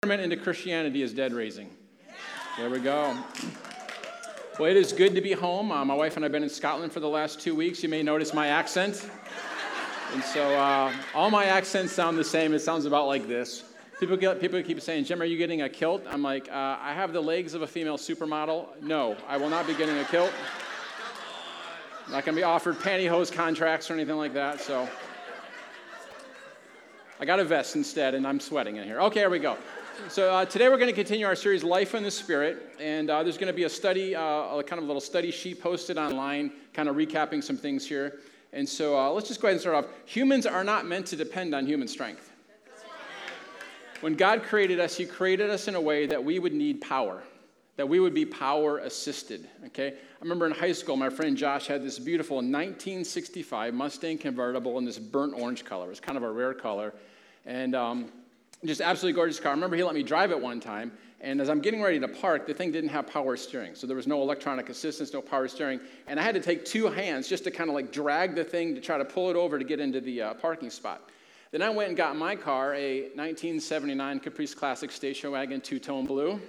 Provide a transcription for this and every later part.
into Christianity is dead raising. There we go. Well, it is good to be home. My wife and I have been in Scotland for the last 2 weeks. You may notice my accent. And so all my accents sound the same. It sounds about like this. People keep saying, Jim, are you getting a kilt? I'm like, I have the legs of a female supermodel. No, I will not be getting a kilt. I'm not going to be offered pantyhose contracts or anything like that. So I got a vest instead, and I'm sweating in here. Okay, here we go. So today we're going to continue our series, Life in the Spirit, and there's going to be a study, a kind of little study sheet posted online, kind of recapping some things here. And so let's just go ahead and start off. Humans are not meant to depend on human strength. When God created us, He created us in a way that we would need power, that we would be power-assisted, okay? I remember in high school, my friend Josh had this beautiful 1965 Mustang convertible in this burnt orange color. It was kind of a rare color, and just absolutely gorgeous car. I remember he let me drive it one time, and as I'm getting ready to park, the thing didn't have power steering, so there was no electronic assistance, no power steering, and I had to take two hands just to kind of like drag the thing to try to pull it over to get into the parking spot. Then I went and got my car, a 1979 Caprice Classic station wagon, two-tone blue,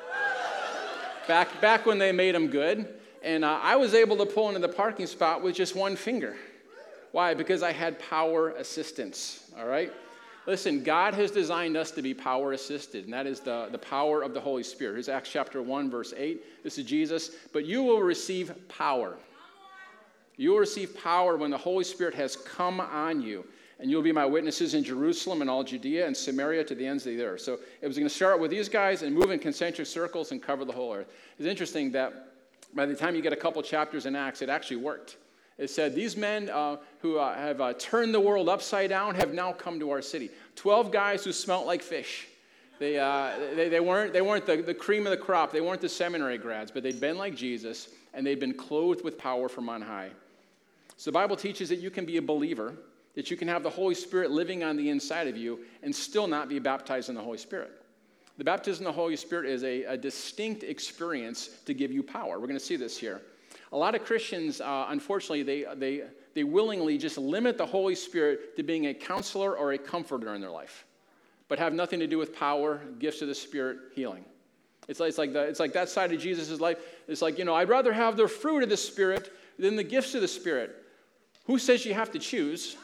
back when they made them good, and I was able to pull into the parking spot with just one finger. Why? Because I had power assistance, all right? Listen, God has designed us to be power-assisted, and that is the power of the Holy Spirit. Here's Acts chapter 1, verse 8. This is Jesus. But you will receive power. You will receive power when the Holy Spirit has come on you, and you'll be my witnesses in Jerusalem and all Judea and Samaria to the ends of the earth. So it was going to start with these guys and move in concentric circles and cover the whole earth. It's interesting that by the time you get a couple chapters in Acts, it actually worked. It said, these men who have turned the world upside down have now come to our city. 12 guys who smelt like fish. They weren't the cream of the crop. They weren't the seminary grads, but they'd been like Jesus, and they'd been clothed with power from on high. So the Bible teaches that you can be a believer, that you can have the Holy Spirit living on the inside of you and still not be baptized in the Holy Spirit. The baptism of the Holy Spirit is a distinct experience to give you power. We're going to see this here. A lot of Christians, unfortunately, they willingly just limit the Holy Spirit to being a counselor or a comforter in their life, but have nothing to do with power, gifts of the Spirit, healing. It's like that side of Jesus' life. It's like, I'd rather have the fruit of the Spirit than the gifts of the Spirit. Who says you have to choose?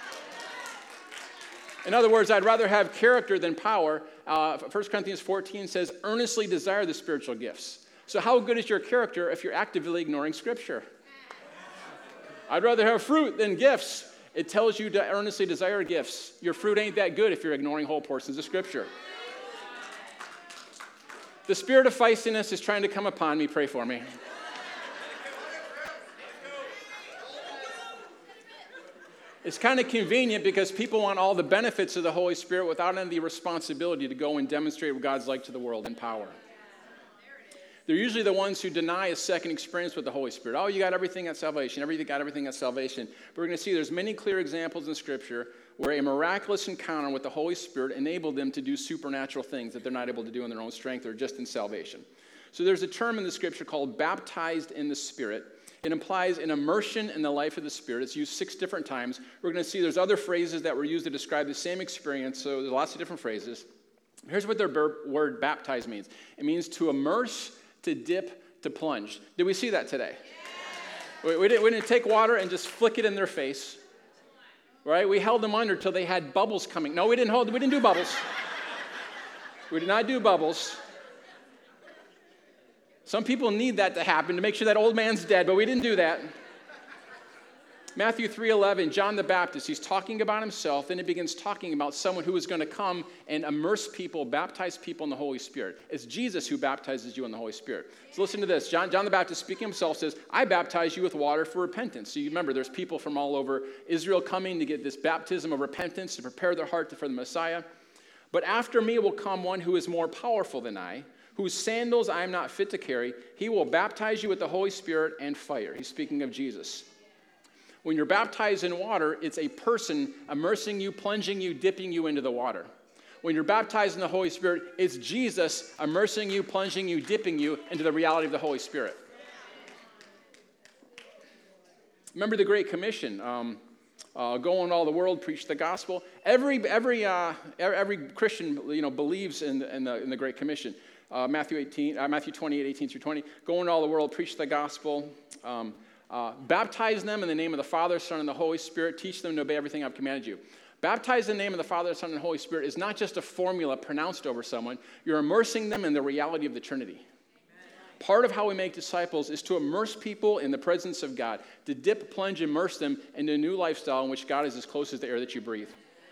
In other words, I'd rather have character than power. 1 Corinthians 14 says, earnestly desire the spiritual gifts. So how good is your character if you're actively ignoring Scripture? I'd rather have fruit than gifts. It tells you to earnestly desire gifts. Your fruit ain't that good if you're ignoring whole portions of Scripture. The spirit of feistiness is trying to come upon me. Pray for me. It's kind of convenient because people want all the benefits of the Holy Spirit without any of the responsibility to go and demonstrate what God's like to the world in power. They're usually the ones who deny a second experience with the Holy Spirit. Oh, you got everything at salvation. Got everything at salvation. But we're going to see there's many clear examples in Scripture where a miraculous encounter with the Holy Spirit enabled them to do supernatural things that they're not able to do in their own strength or just in salvation. So there's a term in the Scripture called baptized in the Spirit. It implies an immersion in the life of the Spirit. It's used 6 different times. We're going to see there's other phrases that were used to describe the same experience, so there's lots of different phrases. Here's what their word baptize means. It means to immerse, to dip, to plunge. Did we see that today? Yeah. We didn't take water and just flick it in their face, right? We held them under till they had bubbles coming. No, we didn't do bubbles. We did not do bubbles. Some people need that to happen to make sure that old man's dead, but we didn't do that. Matthew 3:11, John the Baptist, he's talking about himself, then he begins talking about someone who is going to come and immerse people, baptize people in the Holy Spirit. It's Jesus who baptizes you in the Holy Spirit. So listen to this. John the Baptist, speaking himself, says, I baptize you with water for repentance. So you remember, there's people from all over Israel coming to get this baptism of repentance to prepare their heart for the Messiah. But after me will come one who is more powerful than I, whose sandals I am not fit to carry. He will baptize you with the Holy Spirit and fire. He's speaking of Jesus. When you're baptized in water, it's a person immersing you, plunging you, dipping you into the water. When you're baptized in the Holy Spirit, it's Jesus immersing you, plunging you, dipping you into the reality of the Holy Spirit. Remember the Great Commission. Go into all the world, preach the gospel. Every Christian, believes in the Great Commission. Matthew 28, 18 through 20. Go into all the world, preach the gospel. Baptize them in the name of the Father, Son, and the Holy Spirit. Teach them to obey everything I've commanded you. Baptize in the name of the Father, Son, and Holy Spirit is not just a formula pronounced over someone. You're immersing them in the reality of the Trinity. Part of how we make disciples is to immerse people in the presence of God, to dip, plunge, immerse them into a new lifestyle in which God is as close as the air that you breathe.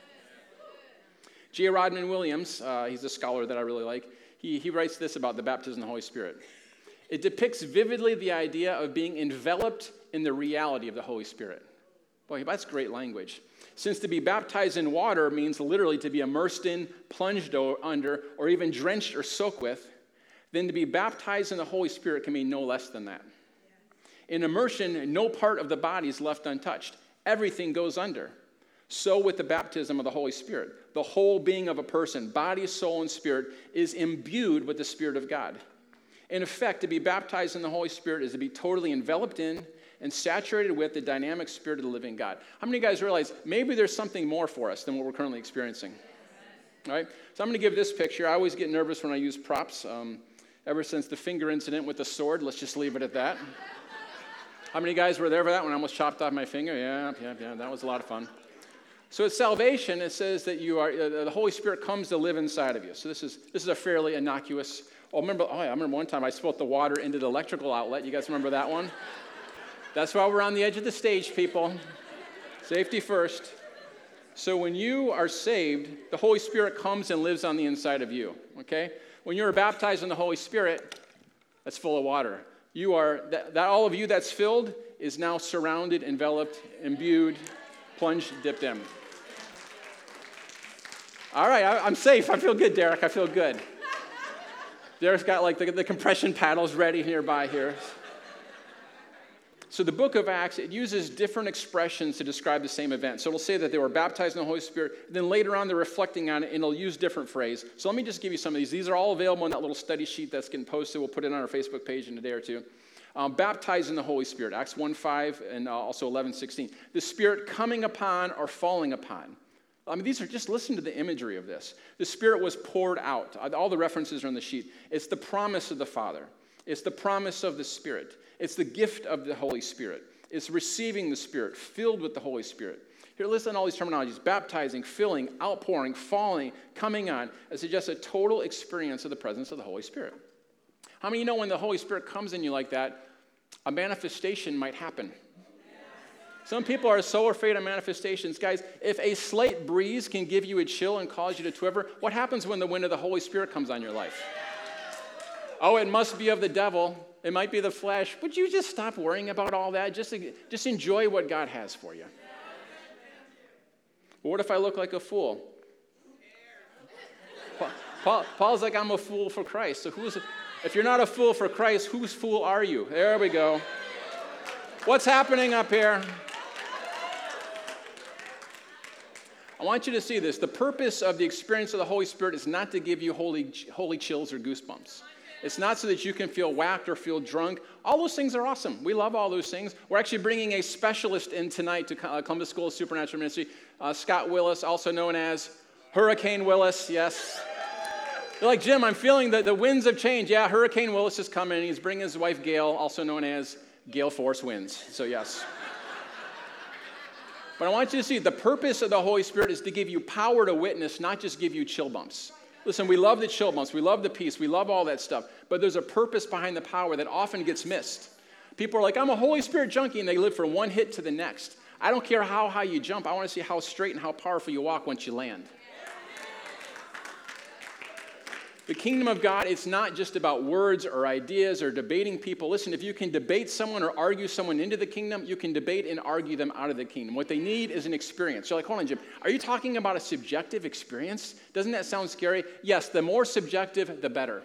J. Rodman Williams, he's a scholar that I really like, he writes this about the baptism of the Holy Spirit. It depicts vividly the idea of being enveloped in the reality of the Holy Spirit. Boy, that's great language. Since to be baptized in water means literally to be immersed in, plunged under, or even drenched or soaked with, then to be baptized in the Holy Spirit can mean no less than that. In immersion, no part of the body is left untouched. Everything goes under. So with the baptism of the Holy Spirit. The whole being of a person, body, soul, and spirit, is imbued with the Spirit of God. In effect, to be baptized in the Holy Spirit is to be totally enveloped in and saturated with the dynamic Spirit of the living God. How many of you guys realize maybe there's something more for us than what we're currently experiencing? All right? So I'm going to give this picture. I always get nervous when I use props. Ever since the finger incident with the sword, let's just leave it at that. How many guys were there for that when I almost chopped off my finger? Yeah, that was a lot of fun. So at salvation, it says that the Holy Spirit comes to live inside of you. So this is a fairly innocuous. I remember one time I spilt the water into the electrical outlet. You guys remember that one? That's why we're on the edge of the stage, people. Safety first. So when you are saved, the Holy Spirit comes and lives on the inside of you, okay? When you're baptized in the Holy Spirit, that's full of water. You are, that all of you that's filled is now surrounded, enveloped, imbued, plunged, dipped in. All right, I'm safe. I feel good, Derek. I feel good. Derek's got like the compression paddles ready nearby here. So the book of Acts, it uses different expressions to describe the same event. So it'll say that they were baptized in the Holy Spirit. Then later on, they're reflecting on it, and it'll use different phrases. So let me just give you some of these. These are all available in that little study sheet that's getting posted. We'll put it on our Facebook page in a day or two. Baptized in the Holy Spirit, Acts 1:5 and also 11:16. The Spirit coming upon or falling upon. I mean, these are just, listen to the imagery of this. The Spirit was poured out. All the references are on the sheet. It's the promise of the Father. It's the promise of the Spirit. It's the gift of the Holy Spirit. It's receiving the Spirit, filled with the Holy Spirit. Here, listen to all these terminologies: baptizing, filling, outpouring, falling, coming on. It suggests a total experience of the presence of the Holy Spirit. How many of you know when the Holy Spirit comes in you like that, a manifestation might happen? Some people are so afraid of manifestations. Guys, if a slight breeze can give you a chill and cause you to quiver, what happens when the wind of the Holy Spirit comes on your life? Oh, it must be of the devil. It might be the flesh. Would you just stop worrying about all that? Just enjoy what God has for you. Well, what if I look like a fool? Paul's like, I'm a fool for Christ. So if you're not a fool for Christ, whose fool are you? There we go. What's happening up here? I want you to see this. The purpose of the experience of the Holy Spirit is not to give you holy chills or goosebumps. It's not so that you can feel whacked or feel drunk. All those things are awesome. We love all those things. We're actually bringing a specialist in tonight to Columbus School of Supernatural Ministry, Scott Willis, also known as Hurricane Willis. Yes. You're like, Jim, I'm feeling that the winds have changed. Yeah, Hurricane Willis is coming. He's bringing his wife, Gail, also known as Gale Force Winds. So yes. But I want you to see the purpose of the Holy Spirit is to give you power to witness, not just give you chill bumps. Listen, we love the chill bumps. We love the peace. We love all that stuff. But there's a purpose behind the power that often gets missed. People are like, I'm a Holy Spirit junkie, and they live from one hit to the next. I don't care how high you jump. I want to see how straight and how powerful you walk once you land. The kingdom of God, it's not just about words or ideas or debating people. Listen, if you can debate someone or argue someone into the kingdom, you can debate and argue them out of the kingdom. What they need is an experience. You're like, hold on, Jim, are you talking about a subjective experience? Doesn't that sound scary? Yes, the more subjective, the better.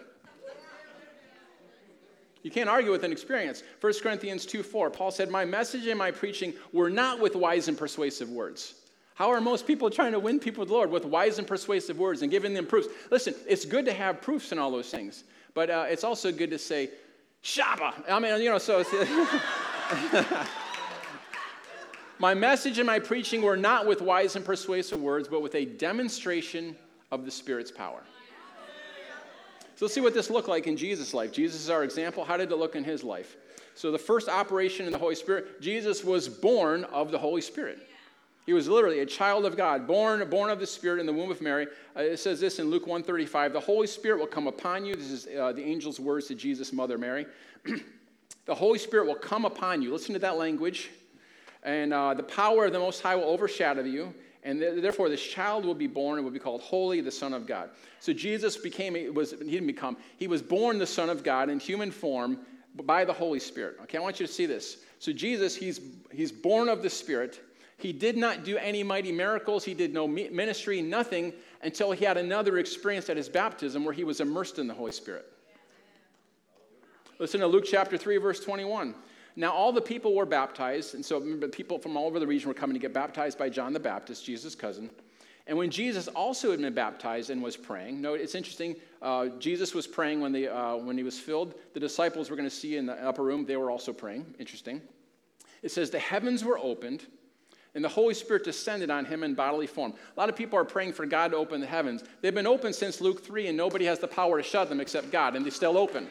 You can't argue with an experience. 1 Corinthians 2:4, Paul said, my message and my preaching were not with wise and persuasive words. How are most people trying to win people to the Lord? With wise and persuasive words and giving them proofs. Listen, it's good to have proofs and all those things, but it's also good to say, Shabba. I mean, so it's, My message and my preaching were not with wise and persuasive words, but with a demonstration of the Spirit's power. So let's see what this looked like in Jesus' life. Jesus is our example. How did it look in his life? So the first operation in the Holy Spirit, Jesus was born of the Holy Spirit. He was literally a child of God, born of the Spirit in the womb of Mary. It says this in Luke 1:35, the Holy Spirit will come upon you. This is the angel's words to Jesus' mother, Mary. The Holy Spirit will come upon you. Listen to that language. And the power of the Most High will overshadow you. And therefore, this child will be born and will be called Holy, the Son of God. So Jesus he was born the Son of God in human form by the Holy Spirit. Okay, I want you to see this. So Jesus, he's born of the Spirit. He did not do any mighty miracles. He did no ministry, nothing, until he had another experience at his baptism where he was immersed in the Holy Spirit. Listen to Luke chapter 3, verse 21. Now all the people were baptized, and so people from all over the region were coming to get baptized by John the Baptist, Jesus' cousin. And when Jesus also had been baptized and was praying, no, it's interesting, Jesus was praying when he was filled. The disciples we're going to see in the upper room, they were also praying. Interesting. It says, the heavens were opened, and the Holy Spirit descended on him in bodily form. A lot of people are praying for God to open the heavens. They've been open since Luke 3, and nobody has the power to shut them except God, and they're still open.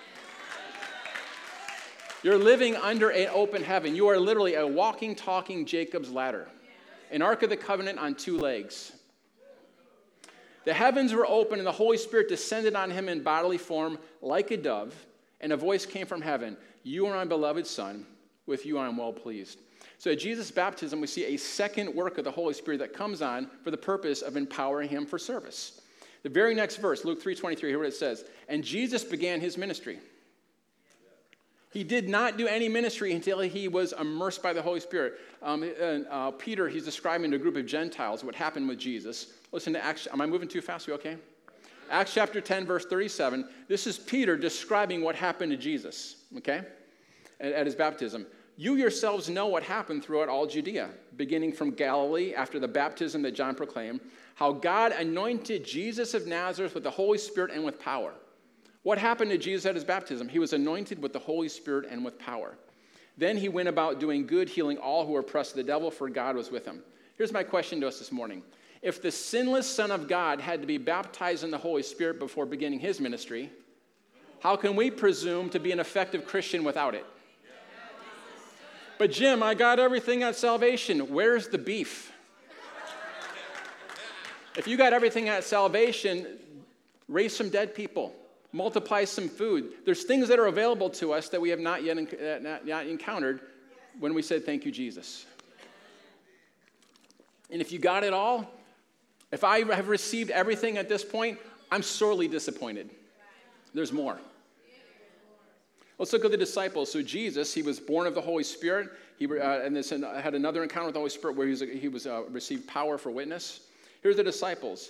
You're living under an open heaven. You are literally a walking, talking Jacob's ladder. An Ark of the Covenant on two legs. The heavens were open, and the Holy Spirit descended on him in bodily form like a dove, and a voice came from heaven, you are my beloved Son, with you I am well pleased. So at Jesus' baptism, we see a second work of the Holy Spirit that comes on for the purpose of empowering him for service. The very next verse, Luke 3:23, hear what it says. And Jesus began his ministry. He did not do any ministry until he was immersed by the Holy Spirit. Peter, he's describing to a group of Gentiles what happened with Jesus. Listen to Acts. Am I moving too fast? You okay? Acts chapter 10, verse 37. This is Peter describing what happened to Jesus, okay, at his baptism. You yourselves know what happened throughout all Judea, beginning from Galilee after the baptism that John proclaimed, how God anointed Jesus of Nazareth with the Holy Spirit and with power. What happened to Jesus at his baptism? He was anointed with the Holy Spirit and with power. Then he went about doing good, healing all who were oppressed of the devil, for God was with him. Here's my question to us this morning. If the sinless Son of God had to be baptized in the Holy Spirit before beginning his ministry, how can we presume to be an effective Christian without it? But Jim, I got everything at salvation. Where's the beef? If you got everything at salvation, raise some dead people. Multiply some food. There's things that are available to us that we have not yet encountered when we said, thank you, Jesus. And if you got it all, if I have received everything at this point, I'm sorely disappointed. There's more. Let's look at the disciples. So Jesus, he was born of the Holy Spirit. He had another encounter with the Holy Spirit where he received power for witness. Here's the disciples.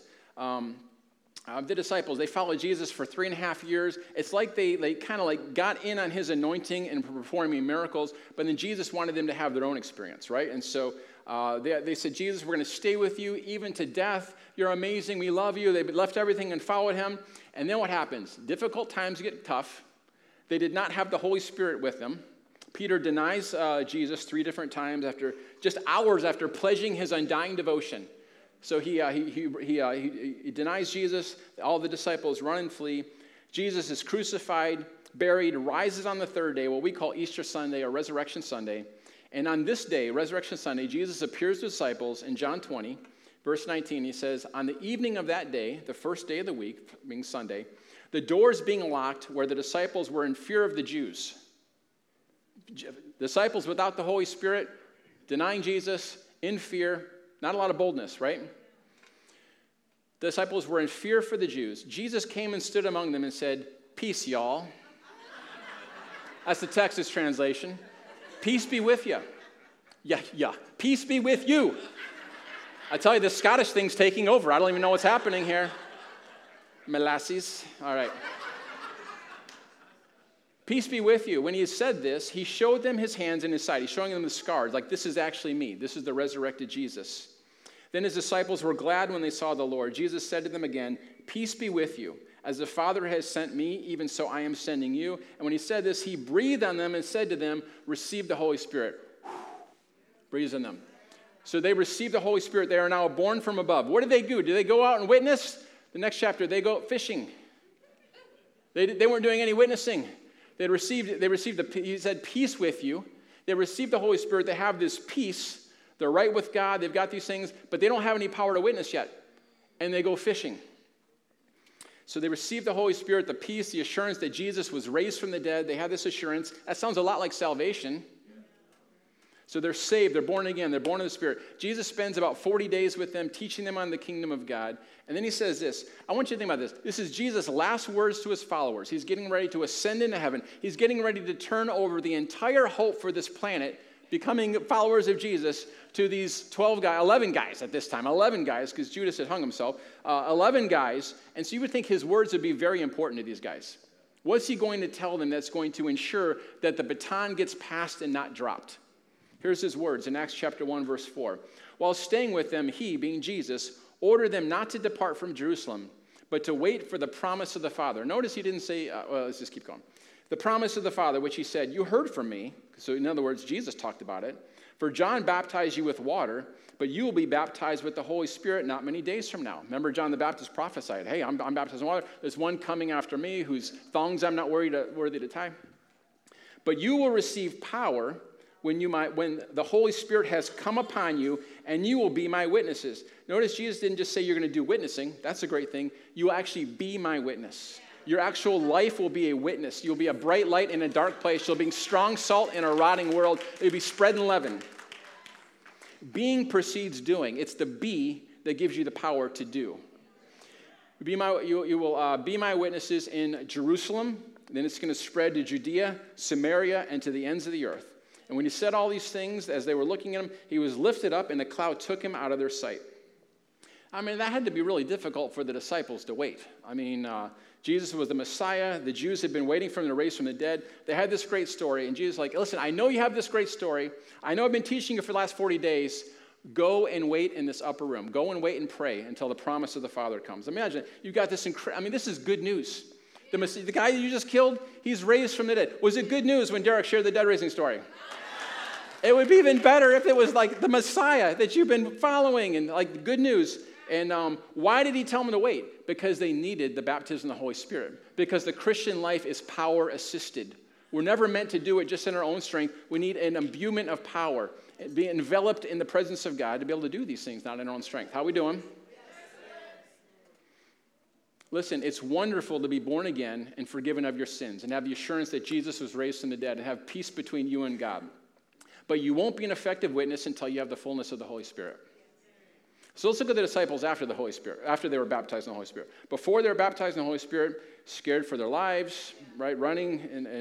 They followed Jesus for 3.5 years. It's like they kind of like got in on his anointing and performing miracles, but then Jesus wanted them to have their own experience, right? And so they said, Jesus, we're going to stay with you even to death. You're amazing. We love you. They left everything and followed him. And then what happens? Difficult times get tough. They did not have the Holy Spirit with them. Peter denies Jesus 3 different times after just hours after pledging his undying devotion. So he denies Jesus. All the disciples run and flee. Jesus is crucified, buried, rises on the third day, what we call Easter Sunday or Resurrection Sunday. And on this day, Resurrection Sunday, Jesus appears to disciples in John 20, verse 19. He says, on the evening of that day, the first day of the week, being Sunday, the doors being locked where the disciples were in fear of the Jews. Disciples without the Holy Spirit, denying Jesus, in fear. Not a lot of boldness, right? The disciples were in fear for the Jews. Jesus came and stood among them and said, peace, y'all. That's the Texas translation. Peace be with you. Yeah. Peace be with you. I tell you, the Scottish thing's taking over. I don't even know what's happening here. Molasses. All right. Peace be with you. When he said this, he showed them his hands and his side. He's showing them the scars, like this is actually me. This is the resurrected Jesus. Then his disciples were glad when they saw the Lord. Jesus said to them again, peace be with you. As the Father has sent me, even so I am sending you. And when he said this, he breathed on them and said to them, receive the Holy Spirit. breathes on them. So they receive the Holy Spirit. They are now born from above. What do they do? Do they go out and witness? The next chapter, they go fishing. They weren't doing any witnessing. They received he said, peace with you. They received the Holy Spirit. They have this peace. They're right with God. They've got these things, but they don't have any power to witness yet. And they go fishing. So they received the Holy Spirit, the peace, the assurance that Jesus was raised from the dead. They have this assurance. That sounds a lot like salvation. So they're saved, they're born again, they're born of the Spirit. Jesus spends about 40 days with them, teaching them on the kingdom of God. And then he says this. I want you to think about this. This is Jesus' last words to his followers. He's getting ready to ascend into heaven. He's getting ready to turn over the entire hope for this planet, becoming followers of Jesus, to these 11 guys at this time. 11 guys, because Judas had hung himself. 11 guys. And so you would think his words would be very important to these guys. What's he going to tell them that's going to ensure that the baton gets passed and not dropped? Here's his words in Acts chapter 1, verse 4. While staying with them, he, being Jesus, ordered them not to depart from Jerusalem, but to wait for the promise of the Father. Notice he didn't say, let's just keep going. The promise of the Father, which he said, you heard from me. So in other words, Jesus talked about it. For John baptized you with water, but you will be baptized with the Holy Spirit not many days from now. Remember, John the Baptist prophesied, hey, I'm baptized in water. There's one coming after me whose thongs I'm not worthy to tie. But you will receive power when the Holy Spirit has come upon you, and you will be my witnesses. Notice Jesus didn't just say you're going to do witnessing. That's a great thing. You will actually be my witness. Your actual life will be a witness. You'll be a bright light in a dark place. You'll be strong salt in a rotting world. You'll be spreading leaven. Being precedes doing. It's the be that gives you the power to do. You will be my witnesses in Jerusalem. Then it's going to spread to Judea, Samaria, and to the ends of the earth. And when he said all these things, as they were looking at him, he was lifted up, and the cloud took him out of their sight. I mean, that had to be really difficult for the disciples to wait. I mean, Jesus was the Messiah. The Jews had been waiting for him to raise from the dead. They had this great story, and Jesus was like, listen, I know you have this great story. I know I've been teaching you for the last 40 days. Go and wait in this upper room. Go and wait and pray until the promise of the Father comes. Imagine, you've got this this is good news. The guy you just killed, he's raised from the dead. Was it good news when Derek shared the dead raising story? It would be even better if it was like the Messiah that you've been following and like good news. And why did he tell them to wait? Because they needed the baptism of the Holy Spirit. Because the Christian life is power assisted. We're never meant to do it just in our own strength. We need an imbuement of power, be enveloped in the presence of God to be able to do these things, not in our own strength. How are we doing? Listen, it's wonderful to be born again and forgiven of your sins and have the assurance that Jesus was raised from the dead and have peace between you and God. But you won't be an effective witness until you have the fullness of the Holy Spirit. So let's look at the disciples after the Holy Spirit, after they were baptized in the Holy Spirit. Before they were baptized in the Holy Spirit, scared for their lives, right, running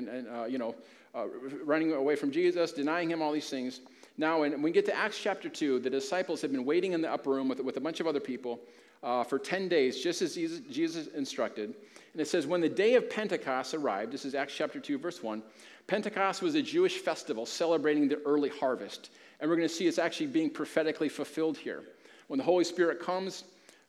running away from Jesus, denying him, all these things. Now, when we get to Acts chapter 2, the disciples have been waiting in the upper room with a bunch of other people for 10 days, just as Jesus instructed. And it says, when the day of Pentecost arrived, this is Acts chapter 2, verse 1, Pentecost was a Jewish festival celebrating the early harvest. And we're going to see it's actually being prophetically fulfilled here. When the Holy Spirit comes,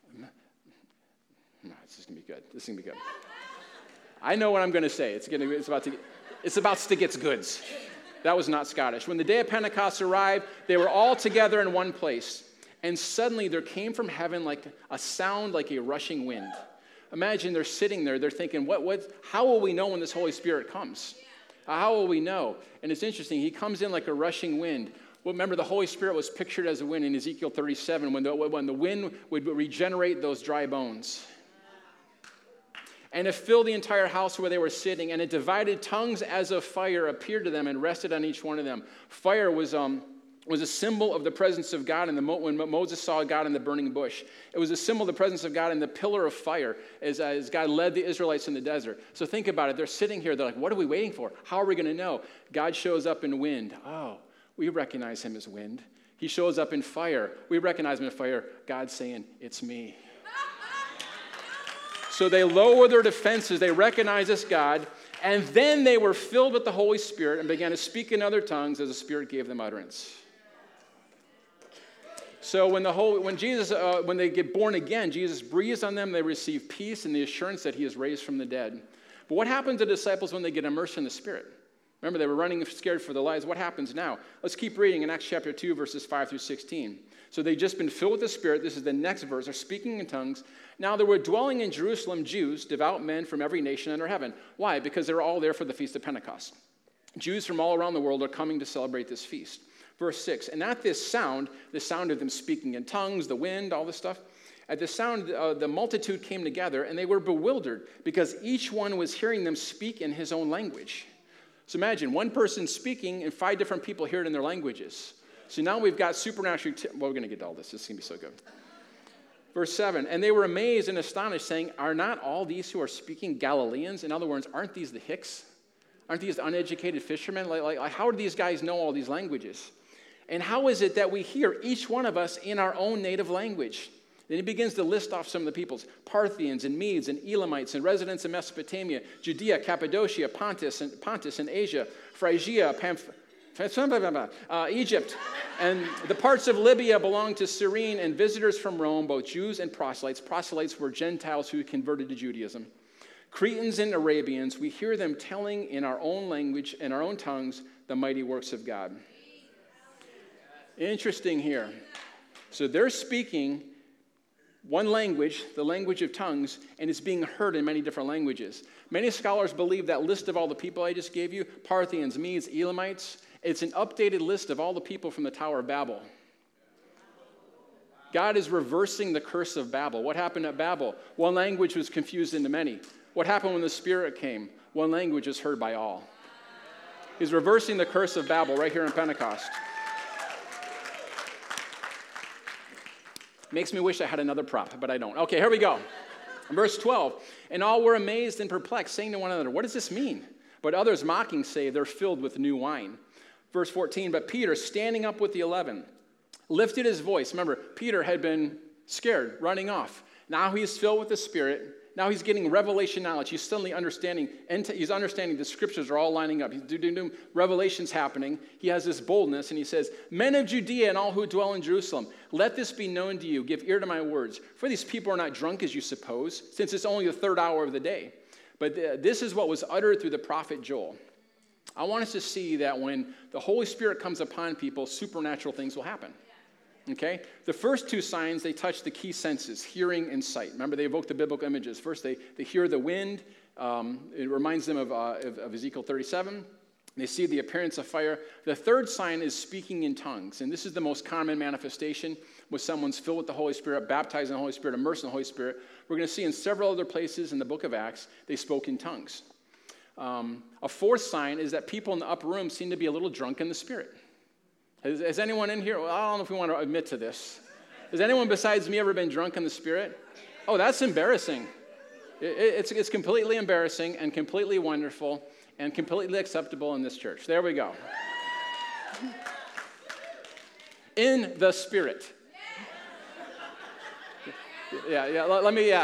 this is going to be good. This is going to be good. I know what I'm going to say. It's about to get goods. That was not Scottish. When the day of Pentecost arrived, they were all together in one place. And suddenly there came from heaven like a sound like a rushing wind. Imagine they're sitting there. They're thinking, how will we know when this Holy Spirit comes? How will we know? And it's interesting. He comes in like a rushing wind. Well, remember, the Holy Spirit was pictured as a wind in Ezekiel 37 when the wind would regenerate those dry bones. And it filled the entire house where they were sitting, and it divided tongues as of fire appeared to them and rested on each one of them. Fire was a symbol of the presence of God when Moses saw God in the burning bush. It was a symbol of the presence of God in the pillar of fire as God led the Israelites in the desert. So think about it. They're sitting here. They're like, what are we waiting for? How are we going to know? God shows up in wind. Oh, we recognize him as wind. He shows up in fire. We recognize him in fire. God's saying, it's me. So they lower their defenses. They recognize this God. And then they were filled with the Holy Spirit and began to speak in other tongues as the Spirit gave them utterance. So when they get born again, Jesus breathes on them. They receive peace and the assurance that he is raised from the dead. But what happens to disciples when they get immersed in the Spirit? Remember, they were running scared for their lives. What happens now? Let's keep reading in Acts chapter 2, verses 5 through 16. So they've just been filled with the Spirit. This is the next verse. They're speaking in tongues. Now there were dwelling in Jerusalem Jews, devout men from every nation under heaven. Why? Because they were all there for the Feast of Pentecost. Jews from all around the world are coming to celebrate this feast. Verse 6, and at this sound, the sound of them speaking in tongues, the wind, all this stuff, at the sound, the multitude came together, and they were bewildered because each one was hearing them speak in his own language. So imagine one person speaking and 5 different people hear it in their languages. So now we've got supernatural, we're going to get to all this. This is going to be so good. Verse 7, and they were amazed and astonished, saying, are not all these who are speaking Galileans? In other words, aren't these the Hicks? Aren't these the uneducated fishermen? Like, how do these guys know all these languages? And how is it that we hear each one of us in our own native language? Then he begins to list off some of the peoples: Parthians and Medes and Elamites and residents of Mesopotamia, Judea, Cappadocia, Pontus and Asia, Phrygia, Egypt, and the parts of Libya belong to Cyrene, and visitors from Rome, both Jews and proselytes. Proselytes were Gentiles who converted to Judaism. Cretans and Arabians, we hear them telling in our own language, in our own tongues, the mighty works of God. Interesting here. So they're speaking one language, the language of tongues, and it's being heard in many different languages. Many scholars believe that list of all the people I just gave you, Parthians, Medes, Elamites, it's an updated list of all the people from the Tower of Babel. God is reversing the curse of Babel. What happened at Babel? One language was confused into many. What happened when the Spirit came? One language is heard by all. He's reversing the curse of Babel right here in Pentecost. Makes me wish I had another prop, but I don't. Okay, here we go. Verse 12, and all were amazed and perplexed, saying to one another, what does this mean? But others mocking say, they're filled with new wine. Verse 14, but Peter, standing up with the 11, lifted his voice. Remember, Peter had been scared, running off. Now he's filled with the Spirit. Now he's getting revelation knowledge. He's suddenly understanding, and he's understanding the scriptures are all lining up. He's doing revelations happening. He has this boldness, and he says, men of Judea and all who dwell in Jerusalem, let this be known to you. Give ear to my words. For these people are not drunk as you suppose, since it's only the 3rd hour of the day. But this is what was uttered through the prophet Joel. I want us to see that when the Holy Spirit comes upon people, supernatural things will happen. Okay? The first 2 signs, they touch the key senses, hearing and sight. Remember, they evoke the biblical images. First, they hear the wind. It reminds them of Ezekiel 37. They see the appearance of fire. The 3rd sign is speaking in tongues. And this is the most common manifestation when someone's filled with the Holy Spirit, baptized in the Holy Spirit, immersed in the Holy Spirit. We're going to see in several other places in the book of Acts, they spoke in tongues. A 4th sign is that people in the upper room seem to be a little drunk in the Spirit. Has anyone in here, well, I don't know if we want to admit to this. Has anyone besides me ever been drunk in the Spirit? Oh, that's embarrassing. It's completely embarrassing and completely wonderful and completely acceptable in this church. There we go. In the Spirit. Yeah, let me,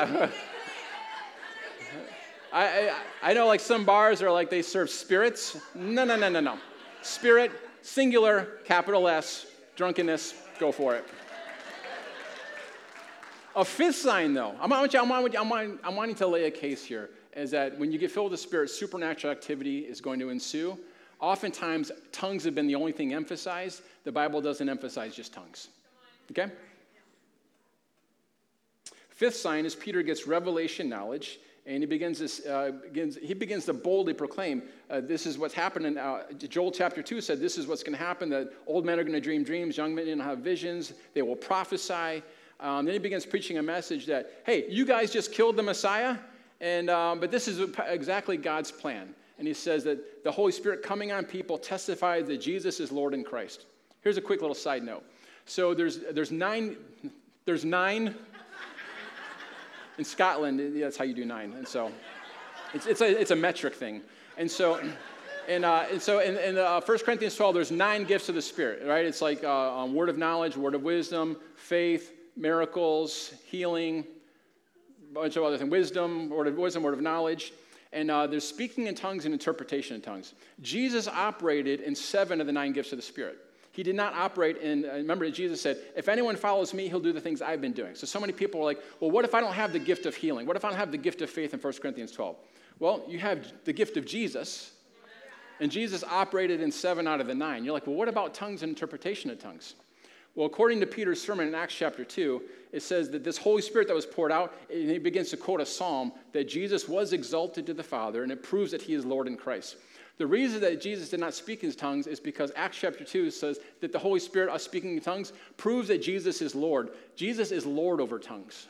I know like some bars are like they serve spirits. No. Spirit, singular, capital S, drunkenness, go for it. A 5th sign, though, I'm wanting to lay a case here, is that when you get filled with the Spirit, supernatural activity is going to ensue. Oftentimes, tongues have been the only thing emphasized. The Bible doesn't emphasize just tongues. Okay? 5th sign is Peter gets revelation knowledge, and he begins to boldly proclaim, this is what's happening. Joel chapter 2 said this is what's going to happen, that old men are going to dream dreams, young men will have visions, they will prophesy. Then he begins preaching a message that, hey, you guys just killed the Messiah, but this is exactly God's plan. And he says that the Holy Spirit coming on people testifies that Jesus is Lord in Christ. Here's a quick little side note. So there's nine in Scotland. That's how you do 9, and so it's a metric thing. And so in 1 Corinthians 12, there's 9 gifts of the Spirit, right? It's like word of knowledge, word of wisdom, faith, miracles, healing, a bunch of other things, word of knowledge. And there's speaking in tongues and interpretation in tongues. Jesus operated in 7 of the 9 gifts of the Spirit. He did not operate in, remember Jesus said, if anyone follows me, he'll do the things I've been doing. So many people are like, well, what if I don't have the gift of healing? What if I don't have the gift of faith in 1 Corinthians 12? Well, you have the gift of Jesus, And Jesus operated in 7 out of the 9. You're like, well, what about tongues and interpretation of tongues? Well, according to Peter's sermon in Acts chapter 2, it says that this Holy Spirit that was poured out, and he begins to quote a psalm that Jesus was exalted to the Father, and it proves that he is Lord in Christ. The reason that Jesus did not speak in tongues is because Acts chapter 2 says that the Holy Spirit, us speaking in tongues, proves that Jesus is Lord. Jesus is Lord over tongues.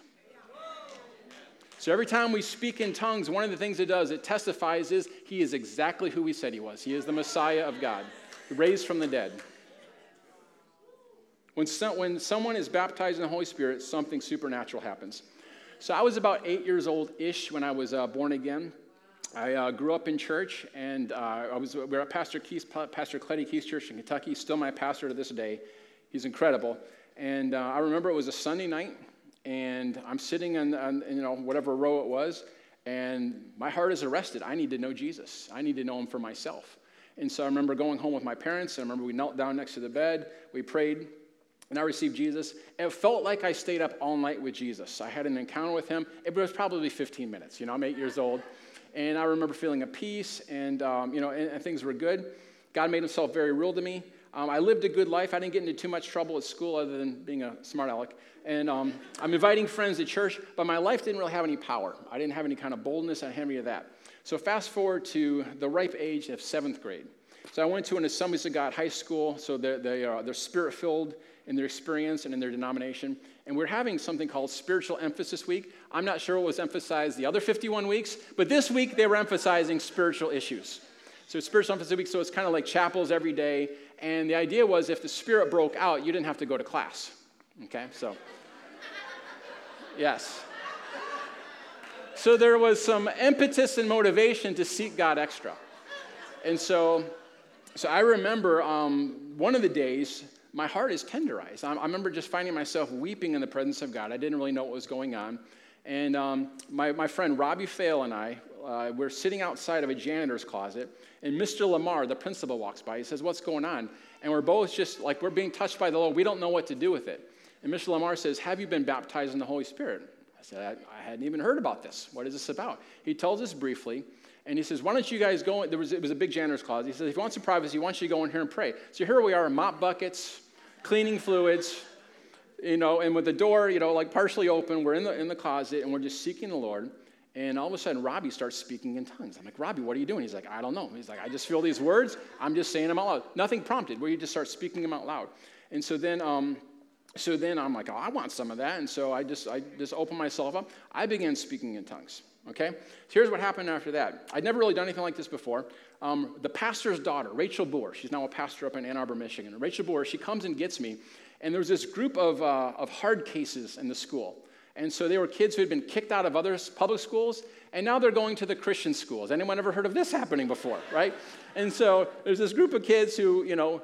So every time we speak in tongues, one of the things it does, it testifies is he is exactly who he said he was. He is the Messiah of God, raised from the dead. When someone is baptized in the Holy Spirit, something supernatural happens. So I was about 8 years old-ish when I was born again. I grew up in church, and we were at Pastor Cleddy Keith's church in Kentucky. He's still my pastor to this day. He's incredible. And I remember it was a Sunday night, and I'm sitting on whatever row it was, and my heart is arrested. I need to know Jesus. I need to know him for myself. And so I remember going home with my parents. I remember we knelt down next to the bed. We prayed, and I received Jesus. It felt like I stayed up all night with Jesus. I had an encounter with him. It was probably 15 minutes. I'm 8 years old. And I remember feeling a peace, and things were good. God made himself very real to me. I lived a good life. I didn't get into too much trouble at school other than being a smart aleck. And I'm inviting friends to church, but my life didn't really have any power. I didn't have any kind of boldness. I didn't have any of that. So fast forward to the ripe age of 7th grade. So I went to an Assemblies of God high school, so they're spirit-filled in their experience and in their denomination. And we're having something called Spiritual Emphasis Week. I'm not sure what was emphasized the other 51 weeks, but this week they were emphasizing spiritual issues. So Spiritual Emphasis Week, so it's kind of like chapels every day. And the idea was if the Spirit broke out, you didn't have to go to class. Okay, so, yes. So there was some impetus and motivation to seek God extra. And so I remember one of the days, my heart is tenderized. I remember just finding myself weeping in the presence of God. I didn't really know what was going on. And my friend Robbie Fail and I, we're sitting outside of a janitor's closet, and Mr. Lamar, the principal, walks by. He says, "What's going on?" And we're both just like, we're being touched by the Lord. We don't know what to do with it. And Mr. Lamar says, "Have you been baptized in the Holy Spirit?" I said, I hadn't even heard about this. What is this about? He tells us briefly. And he says, "Why don't you guys go?" It was a big janitor's closet. He says, "If you want some privacy, why don't you go in here and pray?" So here we are, mop buckets, cleaning fluids, and with the door, like partially open. We're in the closet, and we're just seeking the Lord. And all of a sudden, Robbie starts speaking in tongues. I'm like, "Robbie, what are you doing?" He's like, "I don't know." He's like, "I just feel these words. I'm just saying them out loud." Nothing prompted, where you just start speaking them out loud. And so then I'm like, "Oh, I want some of that." And so I just open myself up. I began speaking in tongues. Okay? So here's what happened after that. I'd never really done anything like this before. The pastor's daughter, Rachel Boer, she's now a pastor up in Ann Arbor, Michigan. And Rachel Boer, she comes and gets me, and there was this group of hard cases in the school. And so they were kids who had been kicked out of other public schools, and now they're going to the Christian schools. Anyone ever heard of this happening before, right? And so there's this group of kids who,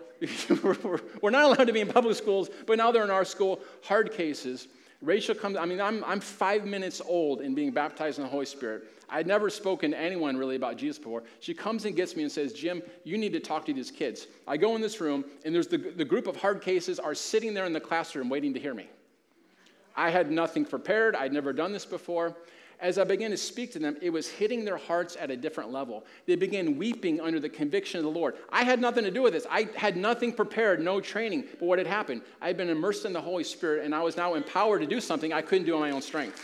we're not allowed to be in public schools, but now they're in our school, hard cases. Rachel comes, I'm 5 minutes old in being baptized in the Holy Spirit. I'd never spoken to anyone really about Jesus before. She comes and gets me and says, "Jim, you need to talk to these kids." I go in this room, and there's the group of hard cases are sitting there in the classroom waiting to hear me. I had nothing prepared. I'd never done this before. As I began to speak to them, it was hitting their hearts at a different level. They began weeping under the conviction of the Lord. I had nothing to do with this. I had nothing prepared, no training. But what had happened? I had been immersed in the Holy Spirit, and I was now empowered to do something I couldn't do on my own strength.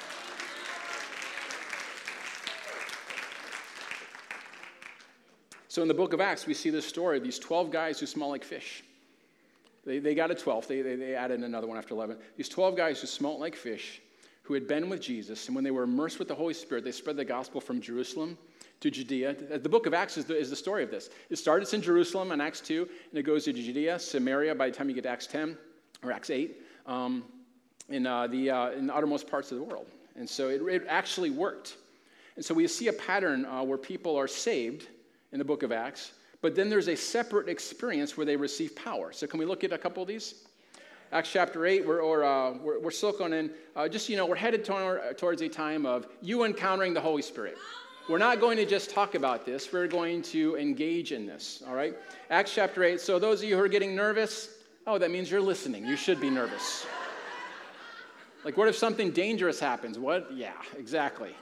So in the book of Acts, we see this story of these 12 guys who smell like fish. They got a 12th. They added another one after 11. These 12 guys who smelled like fish, who had been with Jesus, and when they were immersed with the Holy Spirit, they spread the gospel from Jerusalem to Judea. The book of Acts is the story of this. It starts in Jerusalem in Acts 2, and it goes to Judea, Samaria by the time you get to Acts 10, or Acts 8, in the uttermost parts of the world. And so it actually worked. And so we see a pattern where people are saved in the book of Acts, but then there's a separate experience where they receive power. So can we look at a couple of these? Acts chapter 8, we're still going in. We're headed towards a time of you encountering the Holy Spirit. We're not going to just talk about this. We're going to engage in this, all right? Acts chapter 8. So those of you who are getting nervous, that means you're listening. You should be nervous. Like, what if something dangerous happens? What? Yeah, exactly.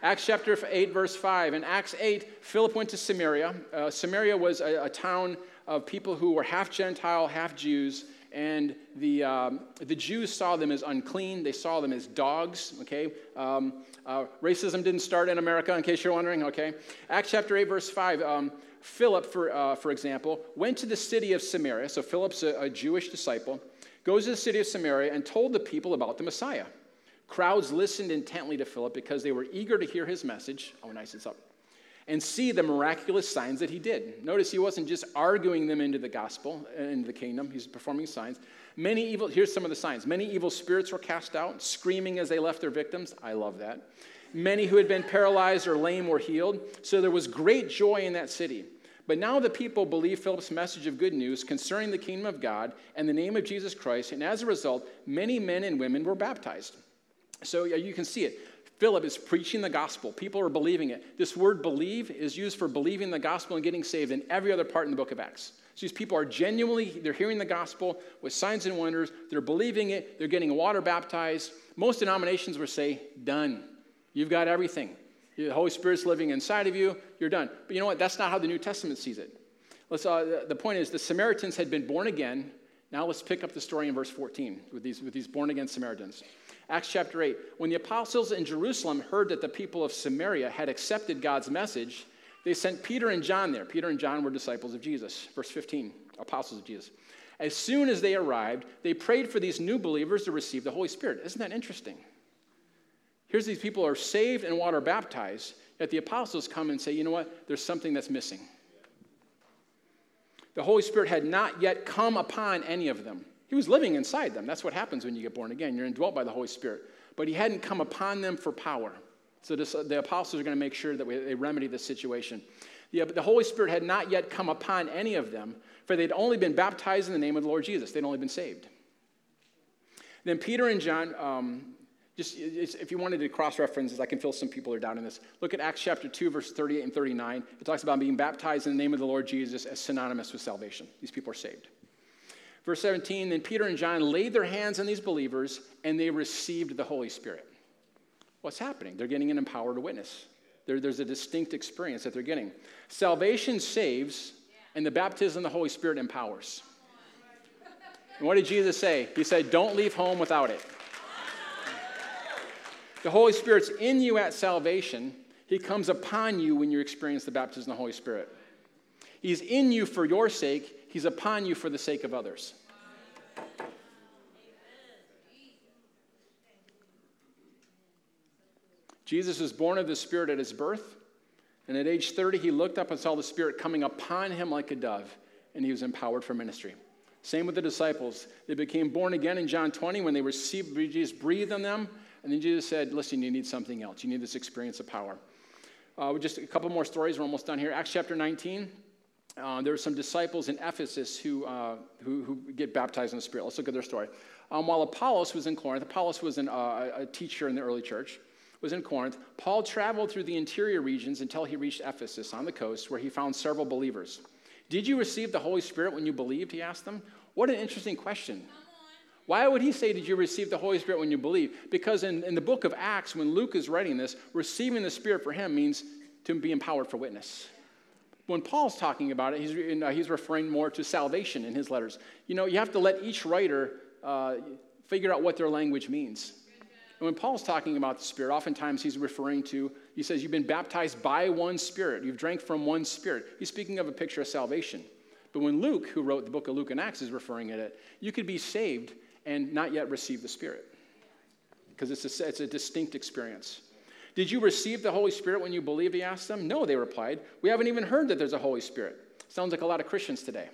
Acts chapter 8, verse 5. In Acts 8, Philip went to Samaria. Samaria was a town of people who were half Gentile, half Jews, and the Jews saw them as unclean. They saw them as dogs, okay? Racism didn't start in America, in case you're wondering, okay? Acts chapter 8, verse 5. Philip, for example, went to the city of Samaria. So Philip's a Jewish disciple. Goes to the city of Samaria and told the people about the Messiah. Crowds listened intently to Philip because they were eager to hear his message. Oh, nice, it's up. And see the miraculous signs that he did. Notice he wasn't just arguing them into the gospel, into the kingdom. He's performing signs. Here's some of the signs. Many evil spirits were cast out, screaming as they left their victims. I love that. Many who had been paralyzed or lame were healed. So there was great joy in that city. But now the people believed Philip's message of good news concerning the kingdom of God and the name of Jesus Christ, and as a result, many men and women were baptized. So you can see it. Philip is preaching the gospel. People are believing it. This word believe is used for believing the gospel and getting saved in every other part in the book of Acts. So these people are they're hearing the gospel with signs and wonders. They're believing it. They're getting water baptized. Most denominations would say, done. You've got everything. The Holy Spirit's living inside of you. You're done. But you know what? That's not how the New Testament sees it. The point is the Samaritans had been born again. Now let's pick up the story in verse 14 with these born-again Samaritans. Acts chapter 8. When the apostles in Jerusalem heard that the people of Samaria had accepted God's message, they sent Peter and John there. Peter and John were disciples of Jesus. Verse 15, apostles of Jesus. As soon as they arrived, they prayed for these new believers to receive the Holy Spirit. Isn't that interesting? Here's these people are saved and water baptized, yet the apostles come and say, you know what? There's something that's missing. The Holy Spirit had not yet come upon any of them. He was living inside them. That's what happens when you get born again. You're indwelt by the Holy Spirit. But he hadn't come upon them for power. So the apostles are going to make sure that they remedy this situation. The Holy Spirit had not yet come upon any of them, for they'd only been baptized in the name of the Lord Jesus. They'd only been saved. Then Peter and John, if you wanted to cross-reference, I can feel some people are down in this. Look at Acts chapter 2, verse 38 and 39. It talks about being baptized in the name of the Lord Jesus as synonymous with salvation. These people are saved. Verse 17, then Peter and John laid their hands on these believers, and they received the Holy Spirit. What's happening? They're getting an empowered witness. There's a distinct experience that they're getting. Salvation saves, and the baptism of the Holy Spirit empowers. And what did Jesus say? He said, don't leave home without it. The Holy Spirit's in you at salvation. He comes upon you when you experience the baptism of the Holy Spirit. He's in you for your sake. He's upon you for the sake of others. Jesus was born of the Spirit at his birth, and at age 30, he looked up and saw the Spirit coming upon him like a dove, and he was empowered for ministry. Same with the disciples. They became born again in John 20 when they received, Jesus breathed on them, and then Jesus said, listen, you need something else. You need this experience of power. Just a couple more stories. We're almost done here. Acts chapter 19. There were some disciples in Ephesus who get baptized in the Spirit. Let's look at their story. While Apollos was in Corinth, Apollos was a teacher in the early church, was in Corinth. Paul traveled through the interior regions until he reached Ephesus on the coast, where he found several believers. Did you receive the Holy Spirit when you believed, he asked them? What an interesting question. Why would he say, did you receive the Holy Spirit when you believe? Because in the book of Acts, when Luke is writing this, receiving the Spirit for him means to be empowered for witness. When Paul's talking about it, he's referring more to salvation in his letters. You know, you have to let each writer figure out what their language means. And when Paul's talking about the Spirit, oftentimes he says, you've been baptized by one Spirit. You've drank from one Spirit. He's speaking of a picture of salvation. But when Luke, who wrote the book of Luke and Acts, is referring to it, you could be saved and not yet receive the Spirit. Because it's a distinct experience. Did you receive the Holy Spirit when you believed, he asked them? No, they replied. We haven't even heard that there's a Holy Spirit. Sounds like a lot of Christians today.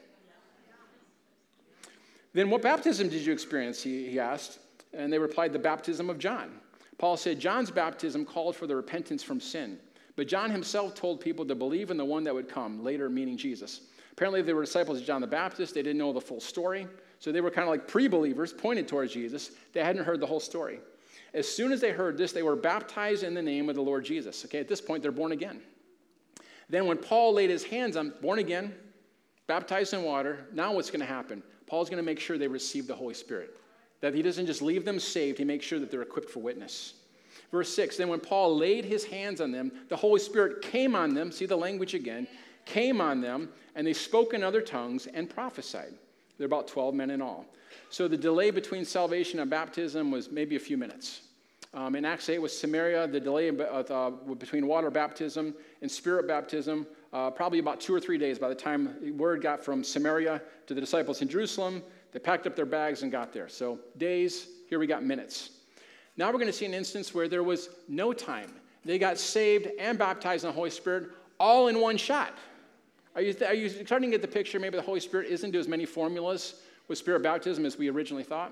Then what baptism did you experience, he asked. And they replied, the baptism of John. Paul said, John's baptism called for the repentance from sin. But John himself told people to believe in the one that would come, later meaning Jesus. Apparently they were disciples of John the Baptist. They didn't know the full story. So they were kind of like pre-believers, pointed towards Jesus. They hadn't heard the whole story. As soon as they heard this, they were baptized in the name of the Lord Jesus. Okay, at this point, they're born again. Then when Paul laid his hands on, born again, baptized in water, now what's going to happen? Paul's going to make sure they receive the Holy Spirit. That he doesn't just leave them saved, he makes sure that they're equipped for witness. Verse 6, then when Paul laid his hands on them, the Holy Spirit came on them, see the language again, came on them, and they spoke in other tongues and prophesied. There are about 12 men in all. So the delay between salvation and baptism was maybe a few minutes. In Acts 8 was Samaria, the delay between water baptism and spirit baptism, probably about 2 or 3 days by the time word got from Samaria to the disciples in Jerusalem. They packed up their bags and got there. So days, here we got minutes. Now we're going to see an instance where there was no time. They got saved and baptized in the Holy Spirit all in one shot. Are you starting to get the picture? Maybe the Holy Spirit isn't do as many formulas with spirit baptism as we originally thought?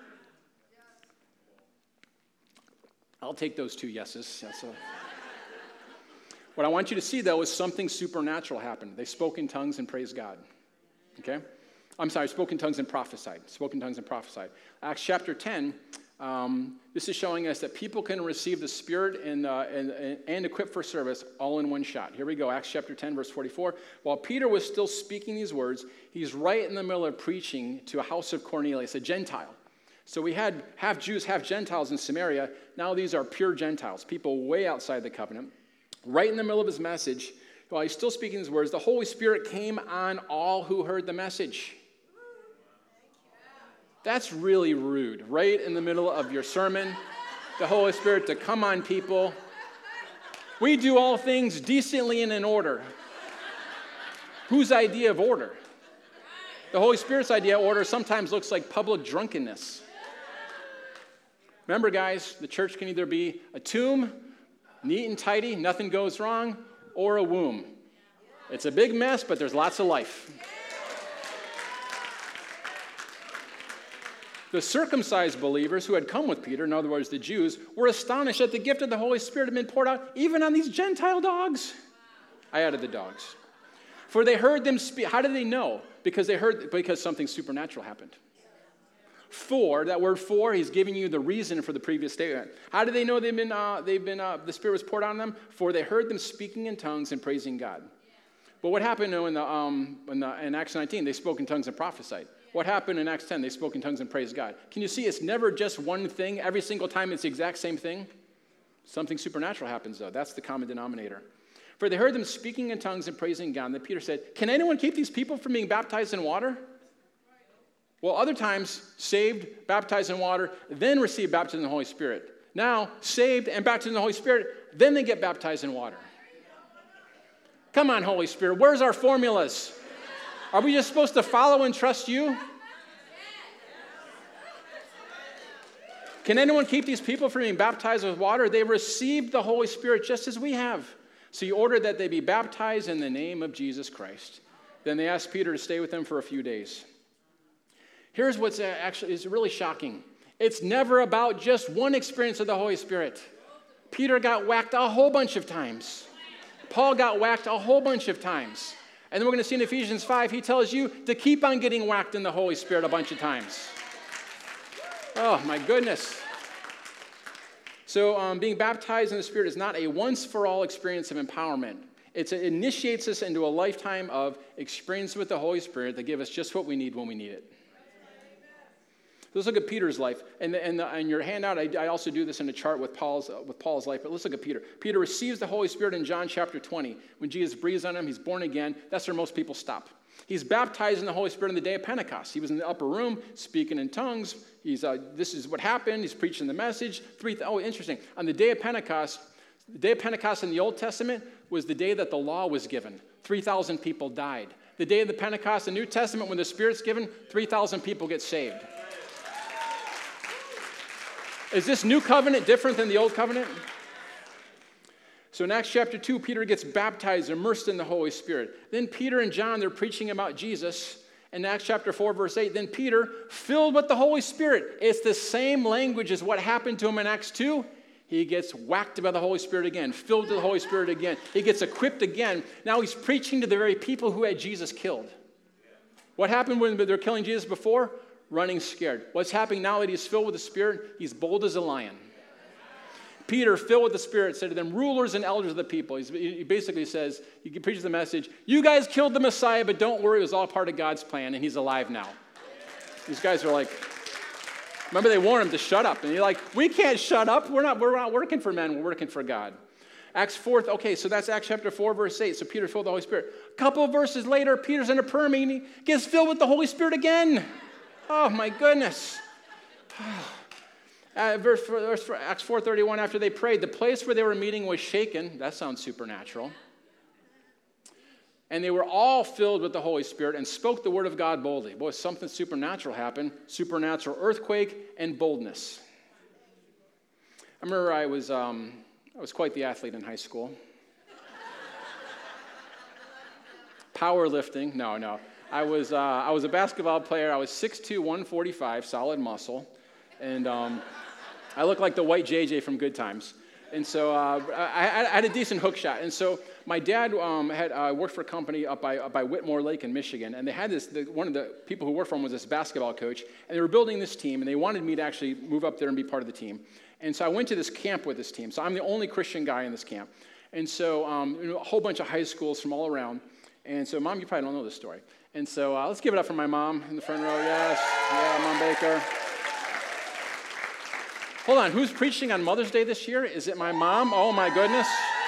I'll take those 2 yeses. What I want you to see, though, is something supernatural happened. They spoke in tongues and praised God. Okay? I'm sorry, spoke in tongues and prophesied. Spoke in tongues and prophesied. Acts chapter 10, this is showing us that people can receive the Spirit and equip for service all in one shot. Here we go, Acts chapter 10, verse 44. While Peter was still speaking these words, he's right in the middle of preaching to a house of Cornelius, a Gentile. So we had half Jews, half Gentiles in Samaria. Now these are pure Gentiles, people way outside the covenant. Right in the middle of his message, while he's still speaking these words, the Holy Spirit came on all who heard the message. That's really rude, right in the middle of your sermon, the Holy Spirit to come on people. We do all things decently and in order. Whose idea of order? The Holy Spirit's idea of order sometimes looks like public drunkenness. Remember, guys, the church can either be a tomb, neat and tidy, nothing goes wrong, or a womb. It's a big mess, but there's lots of life. The circumcised believers who had come with Peter, in other words, the Jews, were astonished that the gift of the Holy Spirit had been poured out even on these Gentile dogs. I added the dogs. For they heard them speak. How did they know? Because something supernatural happened. That word for, he's giving you the reason for the previous statement. How did they know the Spirit was poured on them? For they heard them speaking in tongues and praising God. But what happened in Acts 19? They spoke in tongues and prophesied. What happened in Acts 10? They spoke in tongues and praised God. Can you see it's never just one thing? Every single time it's the exact same thing? Something supernatural happens, though. That's the common denominator. For they heard them speaking in tongues and praising God. And then Peter said, can anyone keep these people from being baptized in water? Well, other times, saved, baptized in water, then receive baptism in the Holy Spirit. Now, saved and baptized in the Holy Spirit, then they get baptized in water. Come on, Holy Spirit, where's our formulas? Are we just supposed to follow and trust you? Can anyone keep these people from being baptized with water? They received the Holy Spirit just as we have. So he ordered that they be baptized in the name of Jesus Christ. Then they asked Peter to stay with them for a few days. Here's what's actually is really shocking. It's never about just one experience of the Holy Spirit. Peter got whacked a whole bunch of times. Paul got whacked a whole bunch of times. And then we're going to see in Ephesians 5, he tells you to keep on getting whacked in the Holy Spirit a bunch of times. Oh, my goodness. So being baptized in the Spirit is not a once-for-all experience of empowerment. It initiates us into a lifetime of experience with the Holy Spirit that give us just what we need when we need it. Let's look at Peter's life. And in your handout, I also do this in a chart with Paul's life, but let's look at Peter. Peter receives the Holy Spirit in John chapter 20. When Jesus breathes on him, he's born again. That's where most people stop. He's baptized in the Holy Spirit on the day of Pentecost. He was in the upper room speaking in tongues. This is what happened. He's preaching the message. Interesting. On the day of Pentecost in the Old Testament was the day that the law was given. 3,000 people died. The day of the Pentecost in the New Testament, when the Spirit's given, 3,000 people get saved. Is this new covenant different than the old covenant? So in Acts chapter 2, Peter gets baptized, immersed in the Holy Spirit. Then Peter and John, they're preaching about Jesus. In Acts chapter 4, verse 8, then Peter, filled with the Holy Spirit. It's the same language as what happened to him in Acts 2. He gets whacked by the Holy Spirit again, filled with the Holy Spirit again. He gets equipped again. Now he's preaching to the very people who had Jesus killed. What happened when they were killing Jesus before? Running scared. What's happening now that he's filled with the Spirit? He's bold as a lion. Peter, filled with the Spirit, said to them, rulers and elders of the people. He basically says, he preaches the message, you guys killed the Messiah, but don't worry, it was all part of God's plan, and he's alive now. These guys are like, Remember, they warned him to shut up. And you're like, we can't shut up. We're not working for men. We're working for God. Acts 4, okay, so that's Acts chapter 4, verse 8. So Peter filled with the Holy Spirit. A couple of verses later, Peter's in a prayer meeting. He gets filled with the Holy Spirit again. Oh, my goodness. Acts 4:31, after they prayed, the place where they were meeting was shaken. That sounds supernatural. And they were all filled with the Holy Spirit and spoke the word of God boldly. Boy, something supernatural happened. Supernatural earthquake and boldness. I remember I was quite the athlete in high school. Powerlifting, no. I was a basketball player. I was 6'2", 145, solid muscle. And I looked like the white JJ from Good Times. And so I had a decent hook shot. And so my dad had worked for a company up by Whitmore Lake in Michigan. And they had one of the people who worked for him was this basketball coach. And they were building this team. And they wanted me to actually move up there and be part of the team. And so I went to this camp with this team. So I'm the only Christian guy in this camp. And so a whole bunch of high schools from all around. And so, Mom, you probably don't know this story. And so let's give it up for my mom in the front row. Yes. Yeah, Mom Baker. Hold on. Who's preaching on Mother's Day this year? Is it my mom? Oh, my goodness.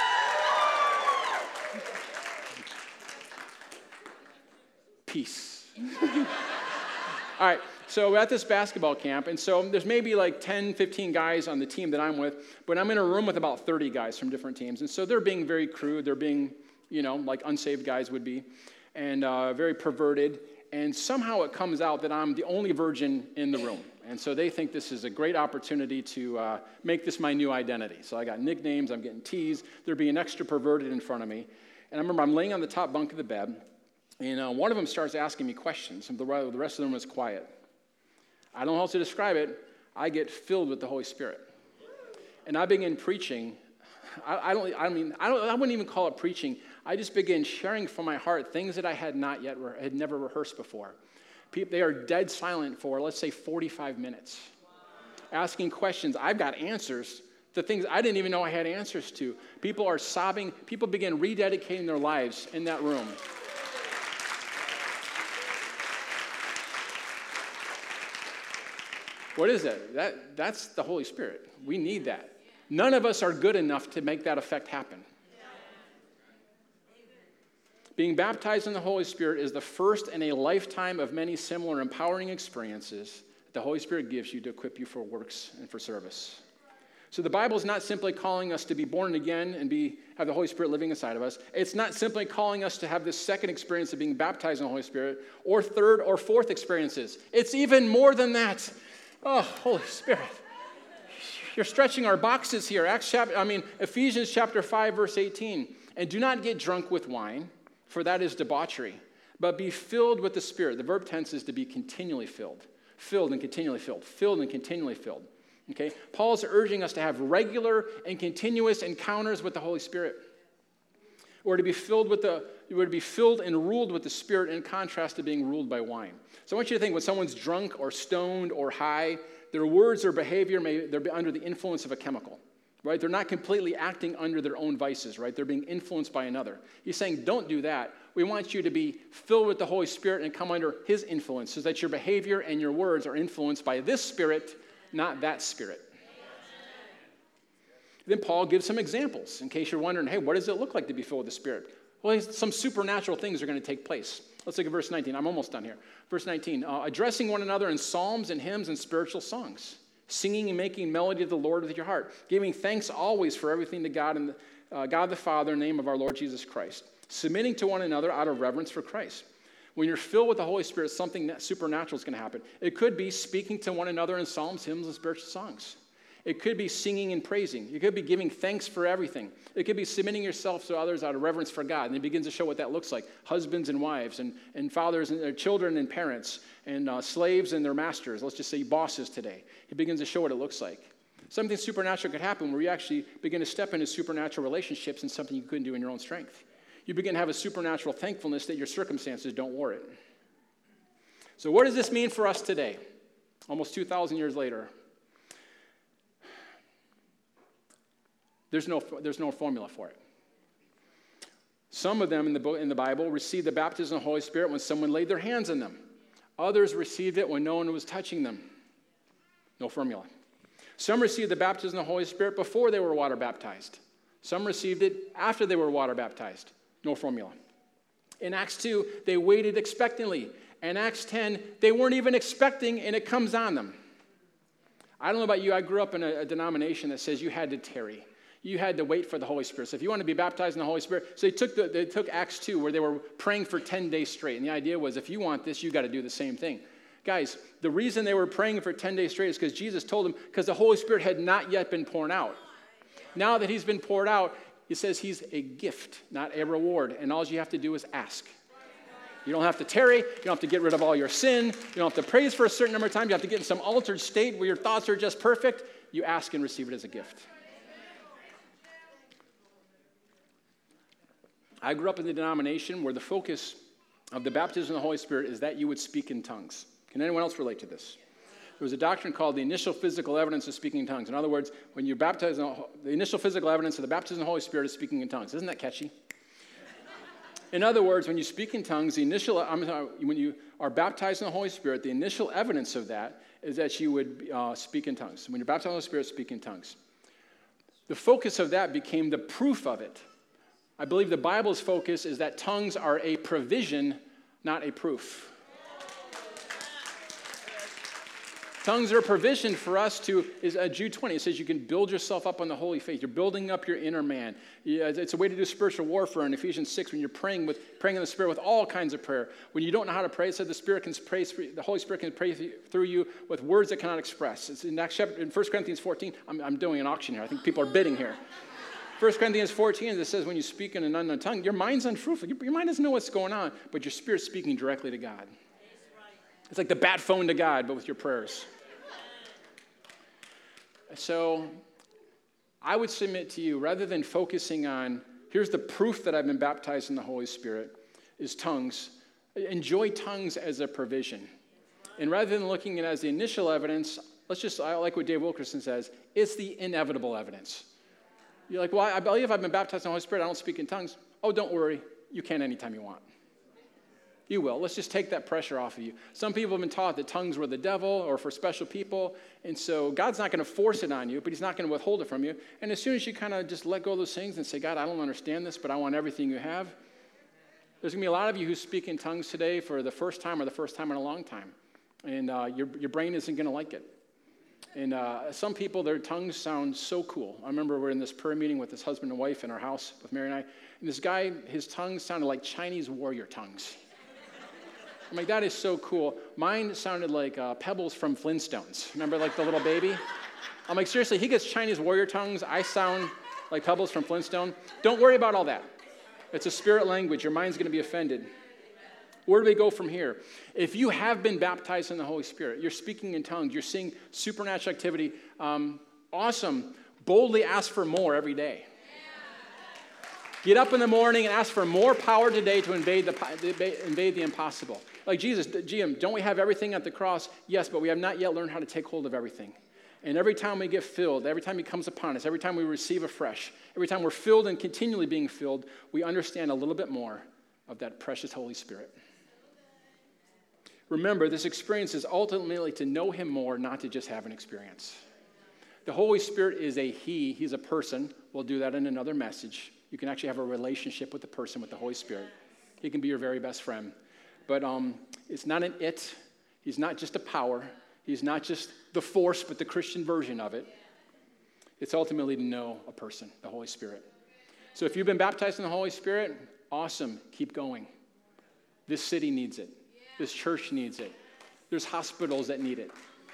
Peace. All right. So we're at this basketball camp, and so there's maybe like 10, 15 guys on the team that I'm with, but I'm in a room with about 30 guys from different teams. And so they're being very crude. They're being, like unsaved guys would be, and very perverted. And somehow it comes out that I'm the only virgin in the room. And so they think this is a great opportunity to make this my new identity. So I got nicknames. I'm getting teased. They're being extra perverted in front of me. And I remember I'm laying on the top bunk of the bed, and one of them starts asking me questions, and the rest of them was quiet. I don't know how else to describe it. I get filled with the Holy Spirit. And I begin preaching. I wouldn't even call it preaching. I just began sharing from my heart things that I had never rehearsed before. They are dead silent for, let's say, 45 minutes. Asking questions. I've got answers to things I didn't even know I had answers to. People are sobbing. People begin rededicating their lives in that room. What is that? That's the Holy Spirit. We need that. None of us are good enough to make that effect happen. Being baptized in the Holy Spirit is the first in a lifetime of many similar empowering experiences that the Holy Spirit gives you to equip you for works and for service. So the Bible is not simply calling us to be born again and have the Holy Spirit living inside of us. It's not simply calling us to have this second experience of being baptized in the Holy Spirit or third or fourth experiences. It's even more than that. Oh, Holy Spirit. You're stretching our boxes here. Ephesians chapter 5, verse 18. And do not get drunk with wine, for that is debauchery, but be filled with the Spirit. The verb tense is to be continually filled. Filled and continually filled. Filled and continually filled. Okay? Paul's urging us to have regular and continuous encounters with the Holy Spirit. We're to be filled and ruled with the Spirit in contrast to being ruled by wine. So I want you to think when someone's drunk or stoned or high, their words or behavior they're under the influence of a chemical, right? They're not completely acting under their own vices, right? They're being influenced by another. He's saying, don't do that. We want you to be filled with the Holy Spirit and come under his influence so that your behavior and your words are influenced by this Spirit, not that spirit. Then Paul gives some examples in case you're wondering, hey, what does it look like to be filled with the Spirit? Well, some supernatural things are going to take place. Let's look at verse 19. I'm almost done here. Verse 19, addressing one another in psalms and hymns and spiritual songs, singing and making melody to the Lord with your heart, giving thanks always for everything to God and God the Father in the name of our Lord Jesus Christ, submitting to one another out of reverence for Christ. When you're filled with the Holy Spirit, something supernatural is going to happen. It could be speaking to one another in psalms, hymns, and spiritual songs. It could be singing and praising. You could be giving thanks for everything. It could be submitting yourself to others out of reverence for God. And it begins to show what that looks like. Husbands and wives, and fathers and their children and parents, and slaves and their masters. Let's just say bosses today. It begins to show what it looks like. Something supernatural could happen where you actually begin to step into supernatural relationships and something you couldn't do in your own strength. You begin to have a supernatural thankfulness that your circumstances don't warrant. So what does this mean for us today? Almost 2,000 years later. There's no formula for it. Some of them in the Bible received the baptism of the Holy Spirit when someone laid their hands on them. Others received it when no one was touching them. No formula. Some received the baptism of the Holy Spirit before they were water baptized. Some received it after they were water baptized. No formula. In Acts 2, they waited expectantly. In Acts 10, they weren't even expecting, and it comes on them. I don't know about you. I grew up in a denomination that says you had to tarry. You had to wait for the Holy Spirit. So if you want to be baptized in the Holy Spirit, so they took Acts 2 where they were praying for 10 days straight. And the idea was if you want this, you got to do the same thing. Guys, the reason they were praying for 10 days straight is because Jesus told them, because the Holy Spirit had not yet been poured out. Now that he's been poured out, he says he's a gift, not a reward. And all you have to do is ask. You don't have to tarry. You don't have to get rid of all your sin. You don't have to praise for a certain number of times. You have to get in some altered state where your thoughts are just perfect. You ask and receive it as a gift. I grew up in the denomination where the focus of the baptism of the Holy Spirit is that you would speak in tongues. Can anyone else relate to this? There was a doctrine called the initial physical evidence of speaking in tongues. In other words, when you're baptized, the initial physical evidence of the baptism of the Holy Spirit is speaking in tongues. Isn't that catchy? In other words, when you speak in tongues, when you are baptized in the Holy Spirit, the initial evidence of that is that you would speak in tongues. When you're baptized in the Holy Spirit, speak in tongues. The focus of that became the proof of it. I believe the Bible's focus is that tongues are a provision, not a proof. Tongues are a provision for us to, is Jude 20. It says you can build yourself up on the holy faith. You're building up your inner man. It's a way to do spiritual warfare in Ephesians 6 when you're praying in the Spirit with all kinds of prayer. When you don't know how to pray, it said the Holy Spirit can pray through you with words that cannot express. It's in 1 Corinthians 14. I'm doing an auction here. I think people are bidding here. 1 Corinthians 14, it says when you speak in an unknown tongue, your mind's unfruitful. Your mind doesn't know what's going on, but your spirit's speaking directly to God. It's like the bat phone to God, but with your prayers. So I would submit to you, rather than focusing on, here's the proof that I've been baptized in the Holy Spirit, is tongues. Enjoy tongues as a provision. And rather than looking at it as the initial evidence, I like what Dave Wilkerson says, it's the inevitable evidence. You're like, well, I believe I've been baptized in the Holy Spirit. I don't speak in tongues. Oh, don't worry. You can anytime you want. You will. Let's just take that pressure off of you. Some people have been taught that tongues were the devil or for special people, and so God's not going to force it on you, but he's not going to withhold it from you. And as soon as you kind of just let go of those things and say, God, I don't understand this, but I want everything you have, there's going to be a lot of you who speak in tongues today for the first time or the first time in a long time, and your brain isn't going to like it. And some people, their tongues sound so cool. I remember we're in this prayer meeting with this husband and wife in our house with Mary and I, and this guy, his tongues sounded like Chinese warrior tongues. I'm like, that is so cool. Mine sounded like Pebbles from Flintstones. Remember, like the little baby? I'm like, seriously, he gets Chinese warrior tongues. I sound like Pebbles from Flintstone. Don't worry about all that. It's a spirit language. Your mind's going to be offended. Where do we go from here? If you have been baptized in the Holy Spirit, you're speaking in tongues, you're seeing supernatural activity, awesome. Boldly ask for more every day. Get up in the morning and ask for more power today to invade the impossible. Like Jesus, Jim, don't we have everything at the cross? Yes, but we have not yet learned how to take hold of everything. And every time we get filled, every time he comes upon us, every time we receive afresh, every time we're filled and continually being filled, we understand a little bit more of that precious Holy Spirit. Remember, this experience is ultimately to know him more, not to just have an experience. The Holy Spirit is a he. He's a person. We'll do that in another message. You can actually have a relationship with the person, with the Holy Spirit. He can be your very best friend. But it's not an it. He's not just a power. He's not just the force, but the Christian version of it. It's ultimately to know a person, the Holy Spirit. So if you've been baptized in the Holy Spirit, awesome. Keep going. This city needs it. This church needs it. There's hospitals that need it.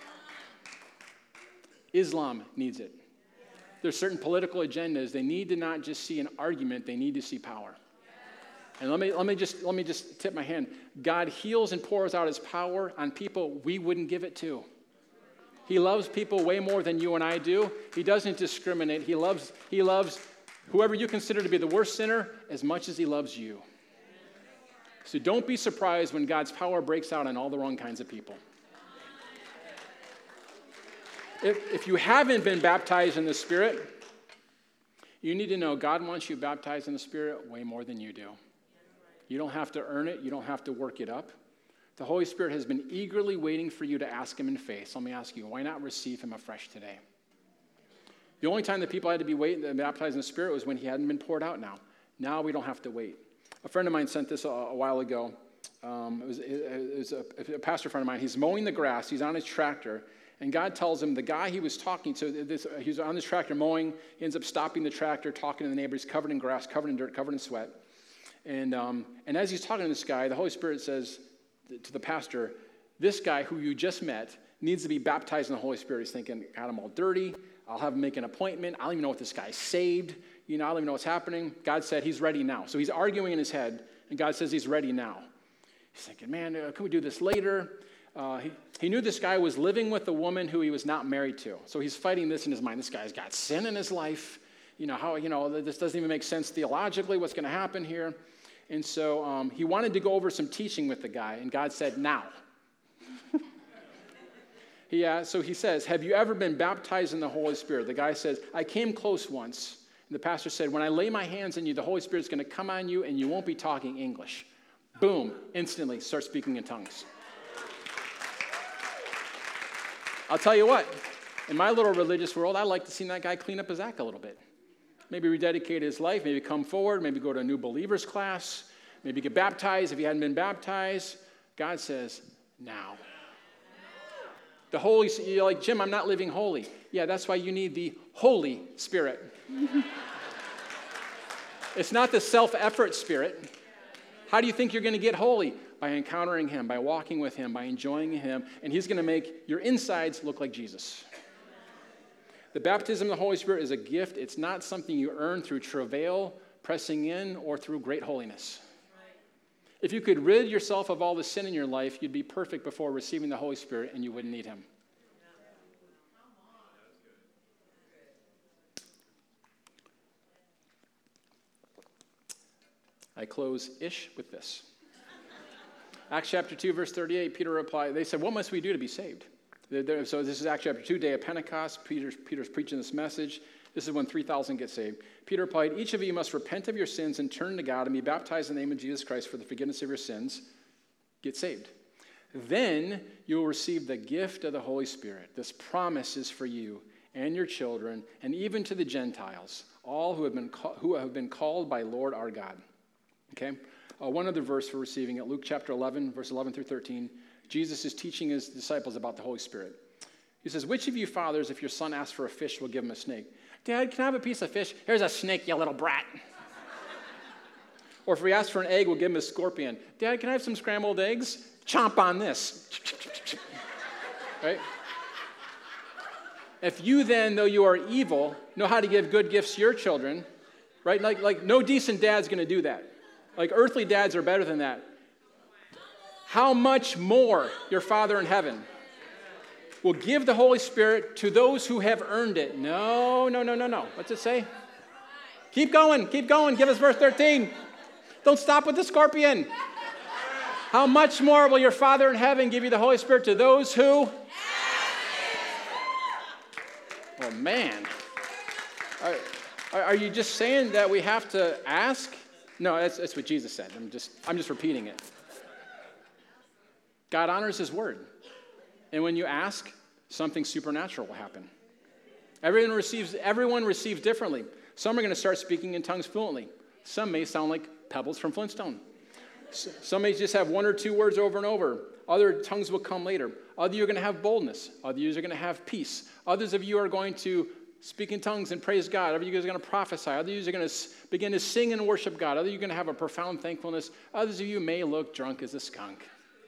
Islam needs it. There's certain political agendas. They need to not just see an argument. They need to see power. And let me just tip my hand. God heals and pours out his power on people we wouldn't give it to. He loves people way more than you and I do. He doesn't discriminate. He loves whoever you consider to be the worst sinner as much as he loves you. So don't be surprised when God's power breaks out on all the wrong kinds of people. If you haven't been baptized in the Spirit, you need to know God wants you baptized in the Spirit way more than you do. You don't have to earn it. You don't have to work it up. The Holy Spirit has been eagerly waiting for you to ask him in faith. So let me ask you, why not receive him afresh today? The only time that people had to be waiting and baptized in the Spirit was when he hadn't been poured out now. Now we don't have to wait. A friend of mine sent this a while ago. It was a pastor friend of mine. He's mowing the grass. He's on his tractor. And God tells him, the guy he was talking to, he's on his tractor mowing. He ends up stopping the tractor, talking to the neighbor. He's covered in grass, covered in dirt, covered in sweat. And as he's talking to this guy, the Holy Spirit says to the pastor, this guy who you just met needs to be baptized in the Holy Spirit. He's thinking, God, I'm all dirty. I'll have him make an appointment. I don't even know if this guy's saved. I don't even know what's happening. God said he's ready now. So he's arguing in his head, and God says he's ready now. He's thinking, man, can we do this later? He knew this guy was living with a woman who he was not married to. So he's fighting this in his mind. This guy's got sin in his life. This doesn't even make sense theologically, what's going to happen here. And so he wanted to go over some teaching with the guy, and God said, now. So he says, have you ever been baptized in the Holy Spirit? The guy says, I came close once. And the pastor said, when I lay my hands on you, the Holy Spirit's going to come on you, and you won't be talking English. Boom, instantly start speaking in tongues. I'll tell you what, in my little religious world, I like to see that guy clean up his act a little bit. Maybe rededicate his life, maybe come forward, maybe go to a new believers class, maybe get baptized if he hadn't been baptized. God says, now. The Holy, you're like, Jim, I'm not living holy. Yeah, that's why you need the Holy Spirit. It's not the self-effort spirit. How do you think you're going to get holy? By encountering him, by walking with him, by enjoying him, and he's going to make your insides look like Jesus. The baptism of the Holy Spirit is a gift. It's not something you earn through travail, pressing in, or through great holiness. If you could rid yourself of all the sin in your life, you'd be perfect before receiving the Holy Spirit, and you wouldn't need him. I close-ish with this. Acts chapter 2, verse 38, Peter replied, they said, what must we do to be saved? So this is Acts chapter 2, day of Pentecost. Peter's preaching this message. This is when 3,000 get saved. Peter replied, each of you must repent of your sins and turn to God and be baptized in the name of Jesus Christ for the forgiveness of your sins. Get saved. Then you will receive the gift of the Holy Spirit. This promise is for you and your children and even to the Gentiles, all who have been called by Lord our God. Okay? One other verse for receiving it, Luke chapter 11, verse 11 through 13. Jesus is teaching his disciples about the Holy Spirit. He says, which of you fathers, if your son asks for a fish, will give him a snake? Dad, can I have a piece of fish? Here's a snake, you little brat. Or if he asks for an egg, we'll give him a scorpion. Dad, can I have some scrambled eggs? Chomp on this. Right? If you then, though you are evil, know how to give good gifts to your children, right? Like no decent dad's going to do that. Like earthly dads are better than that. How much more your Father in heaven will give the Holy Spirit to those who have earned it? No. What's it say? Keep going. Give us verse 13. Don't stop with the scorpion. How much more will your Father in heaven give you the Holy Spirit to those who? Oh, man. Are you just saying that we have to ask? No, that's what Jesus said. I'm just repeating it. God honors his word. And when you ask, something supernatural will happen. Everyone receives differently. Some are going to start speaking in tongues fluently. Some may sound like pebbles from Flintstone. Some may just have one or two words over and over. Other tongues will come later. Other you are going to have boldness. Other you are going to have peace. Others of you are going to speak in tongues and praise God. Other of you guys are going to prophesy. Other of you are going to begin to sing and worship God. Other of you are going to have a profound thankfulness. Others of you may look drunk as a skunk.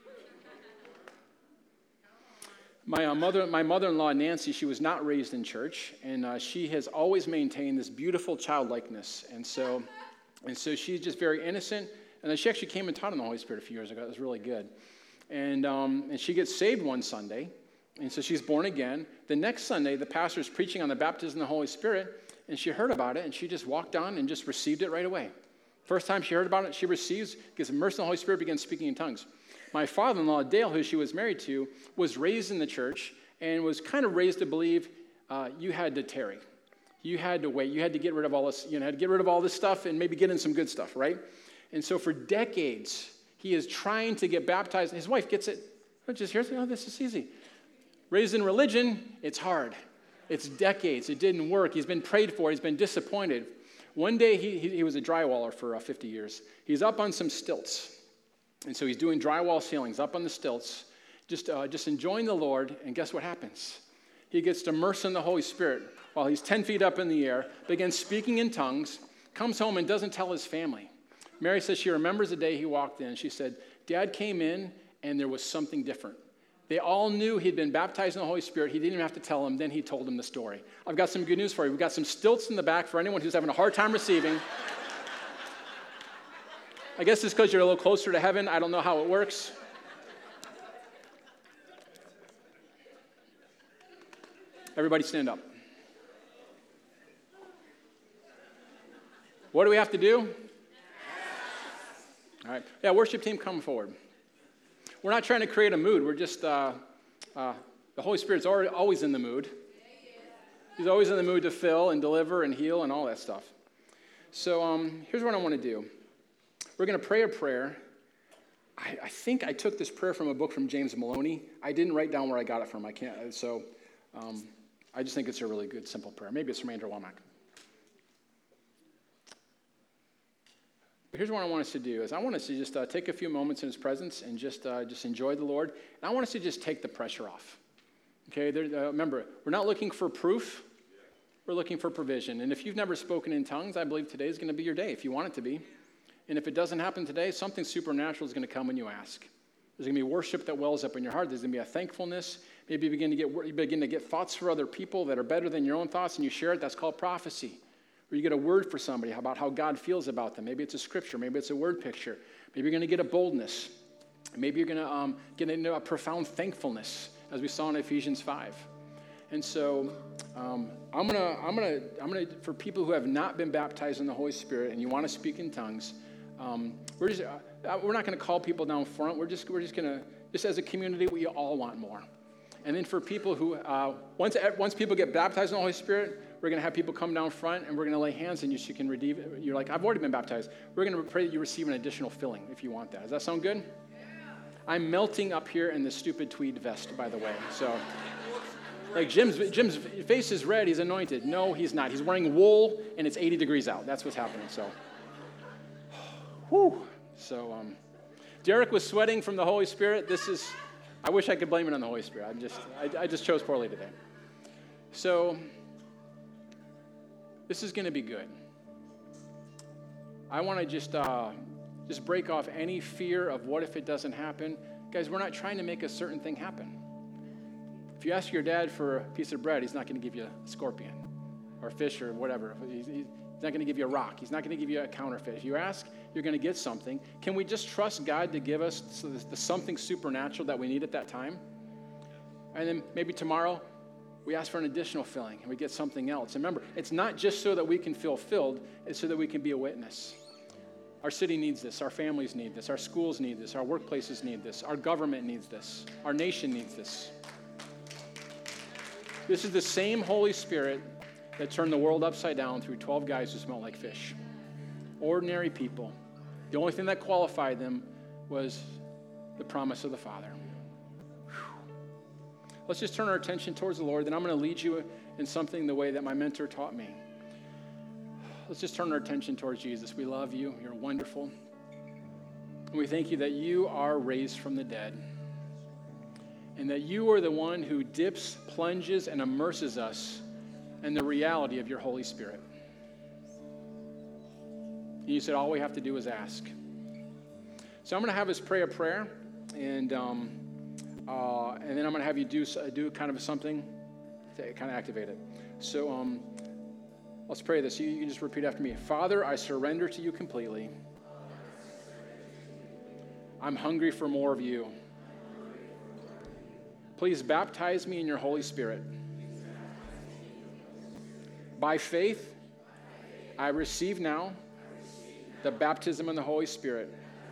My mother-in-law, Nancy, she was not raised in church, and she has always maintained this beautiful childlikeness. And so she's just very innocent. And then she actually came and taught on the Holy Spirit a few years ago. It was really good. And she gets saved one Sunday, and so she's born again. The next Sunday, the pastor is preaching on the baptism of the Holy Spirit, and she heard about it, and she just walked on and just received it right away. First time she heard about it, she receives, gets immersed in the Holy Spirit, begins speaking in tongues. My father-in-law, Dale, who she was married to, was raised in the church and was kind of raised to believe you had to tarry. You had to wait. You had to get rid of all this, had to get rid of all this stuff and maybe get in some good stuff, right? And so for decades, He is trying to get baptized. His wife gets it. Just here's, oh, this is easy. Raised in religion, it's hard. It's decades. It didn't work. He's been prayed for. He's been disappointed. One day, he was a drywaller for 50 years. He's up on some stilts. And so he's doing drywall ceilings up on the stilts, just enjoying the Lord. And guess what happens? He gets to immerse in the Holy Spirit while he's 10 feet up in the air, begins speaking in tongues, comes home and doesn't tell his family. Mary says she remembers the day he walked in. She said, Dad came in and there was something different. They all knew he'd been baptized in the Holy Spirit. He didn't even have to tell them. Then he told them the story. I've got some good news for you. We've got some stilts in the back for anyone who's having a hard time receiving. I guess it's because you're a little closer to heaven. I don't know how it works. Everybody stand up. What do we have to do? All right. Yeah, worship team, come forward. We're not trying to create a mood. We're just, the Holy Spirit's always in the mood. He's always in the mood to fill and deliver and heal and all that stuff. So here's what I want to do. We're going to pray a prayer. I think I took this prayer from a book from James Maloney. I didn't write down where I got it from. I can't. So I just think it's a really good, simple prayer. Maybe it's from Andrew Womack. Here's what I want us to do is I want us to just take a few moments in his presence and just enjoy the Lord. And I want us to just take the pressure off. Okay, remember, we're not looking for proof. We're looking for provision. And if you've never spoken in tongues, I believe today is going to be your day if you want it to be. And if it doesn't happen today, something supernatural is going to come when you ask. There's going to be worship that wells up in your heart. There's going to be a thankfulness. Maybe you begin to get thoughts for other people that are better than your own thoughts, and you share it. That's called prophecy. Or you get a word for somebody about how God feels about them. Maybe it's a scripture. Maybe it's a word picture. Maybe you're going to get a boldness. Maybe you're going to get into a profound thankfulness, as we saw in Ephesians 5. And so I'm gonna for people who have not been baptized in the Holy Spirit and you want to speak in tongues, we're not going to call people down front. We're just going to, just as a community, we all want more. And then for people who, once people get baptized in the Holy Spirit, we're going to have people come down front and we're going to lay hands on you so you can receive. You're like, I've already been baptized. We're going to pray that you receive an additional filling if you want that. Does that sound good? Yeah. I'm melting up here in this stupid tweed vest, by the way. So, like Jim's face is red. He's anointed. No, he's not. He's wearing wool and it's 80 degrees out. That's what's happening. So, whew. So, Derek was sweating from the Holy Spirit. I wish I could blame it on the Holy Spirit. I just chose poorly today. So, this is going to be good. I want to just break off any fear of what if it doesn't happen. Guys, we're not trying to make a certain thing happen. If you ask your dad for a piece of bread, he's not going to give you a scorpion or a fish or whatever. He's not going to give you a rock. He's not going to give you a counterfeit. If you ask, you're going to get something. Can we just trust God to give us the something supernatural that we need at that time? And then maybe tomorrow, we ask for an additional filling and we get something else. And remember, it's not just so that we can feel filled, it's so that we can be a witness. Our city needs this, our families need this, our schools need this, our workplaces need this, our government needs this, our nation needs this. This is the same Holy Spirit that turned the world upside down through 12 guys who smelled like fish. Ordinary people. The only thing that qualified them was the promise of the Father. Let's just turn our attention towards the Lord. Then I'm going to lead you in something the way that my mentor taught me. Let's just turn our attention towards Jesus. We love you. You're wonderful. And we thank you that you are raised from the dead. And that you are the one who dips, plunges, and immerses us in the reality of your Holy Spirit. And you said all we have to do is ask. So I'm going to have us pray a prayer. And then I'm going to have you do kind of something to kind of activate it. So let's pray this. You can just repeat after me. Father, I surrender to you completely. I'm hungry for more of you. Please baptize me in your Holy Spirit. By faith, I receive now the baptism in the Holy Spirit.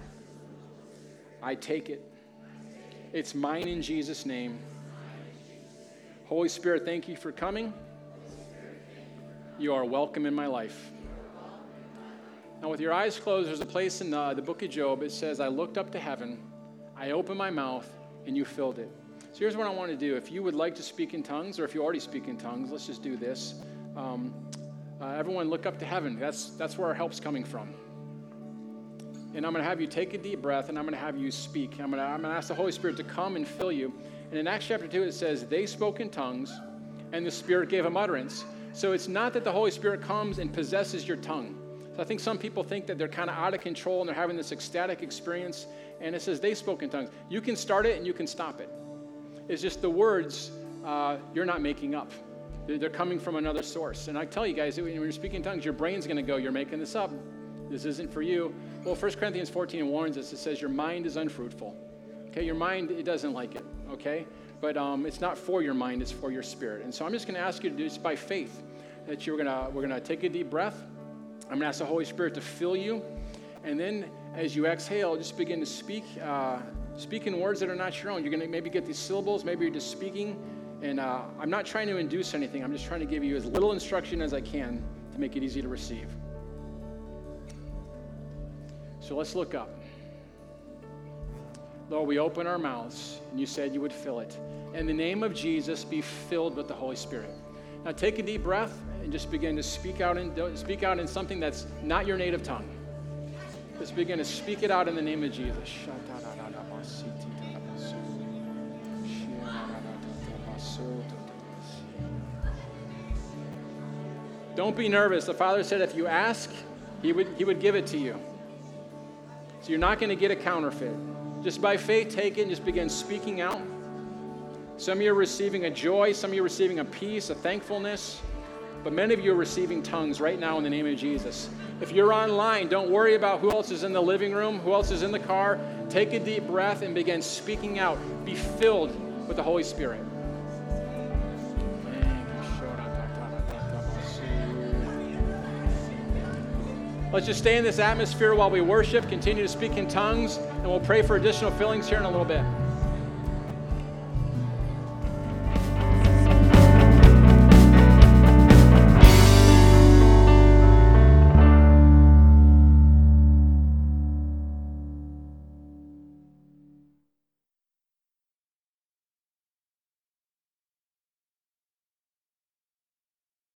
I take it. It's mine in Jesus' name. Holy Spirit, thank you for coming. You are welcome in my life. Now, with your eyes closed, there's a place in the book of Job. It says, I looked up to heaven, I opened my mouth, and you filled it. So here's what I want to do. If you would like to speak in tongues, or if you already speak in tongues, let's just do this. Everyone look up to heaven. That's where our help's coming from. And I'm going to have you take a deep breath, and I'm going to have you speak. I'm going to ask the Holy Spirit to come and fill you. And in Acts chapter 2, it says, they spoke in tongues, and the Spirit gave them utterance. So it's not that the Holy Spirit comes and possesses your tongue. So I think some people think that they're kind of out of control and they're having this ecstatic experience. And it says they spoke in tongues. You can start it and you can stop it. It's just the words you're not making up. They're coming from another source. And I tell you guys, when you're speaking in tongues, your brain's going to go, you're making this up. This isn't for you. Well, 1 Corinthians 14 warns us. It says your mind is unfruitful. Okay, your mind, it doesn't like it. Okay, but it's not for your mind, it's for your spirit. And so I'm just going to ask you to do this by faith. That we're going to take a deep breath. I'm going to ask the Holy Spirit to fill you. And then as you exhale, just begin to speak in words that are not your own. You're going to maybe get these syllables. Maybe you're just speaking. And I'm not trying to induce anything. I'm just trying to give you as little instruction as I can to make it easy to receive. So let's look up. Lord, we open our mouths, and you said you would fill it. In the name of Jesus, be filled with the Holy Spirit. Now take a deep breath and just begin to speak out in something that's not your native tongue. Just begin to speak it out in the name of Jesus. Don't be nervous. The Father said if you ask, He would give it to you. So you're not going to get a counterfeit. Just by faith, take it and just begin speaking out. Some of you are receiving a joy. Some of you are receiving a peace, a thankfulness. But many of you are receiving tongues right now in the name of Jesus. If you're online, don't worry about who else is in the living room, who else is in the car. Take a deep breath and begin speaking out. Be filled with the Holy Spirit. Let's just stay in this atmosphere while we worship, continue to speak in tongues, and we'll pray for additional fillings here in a little bit.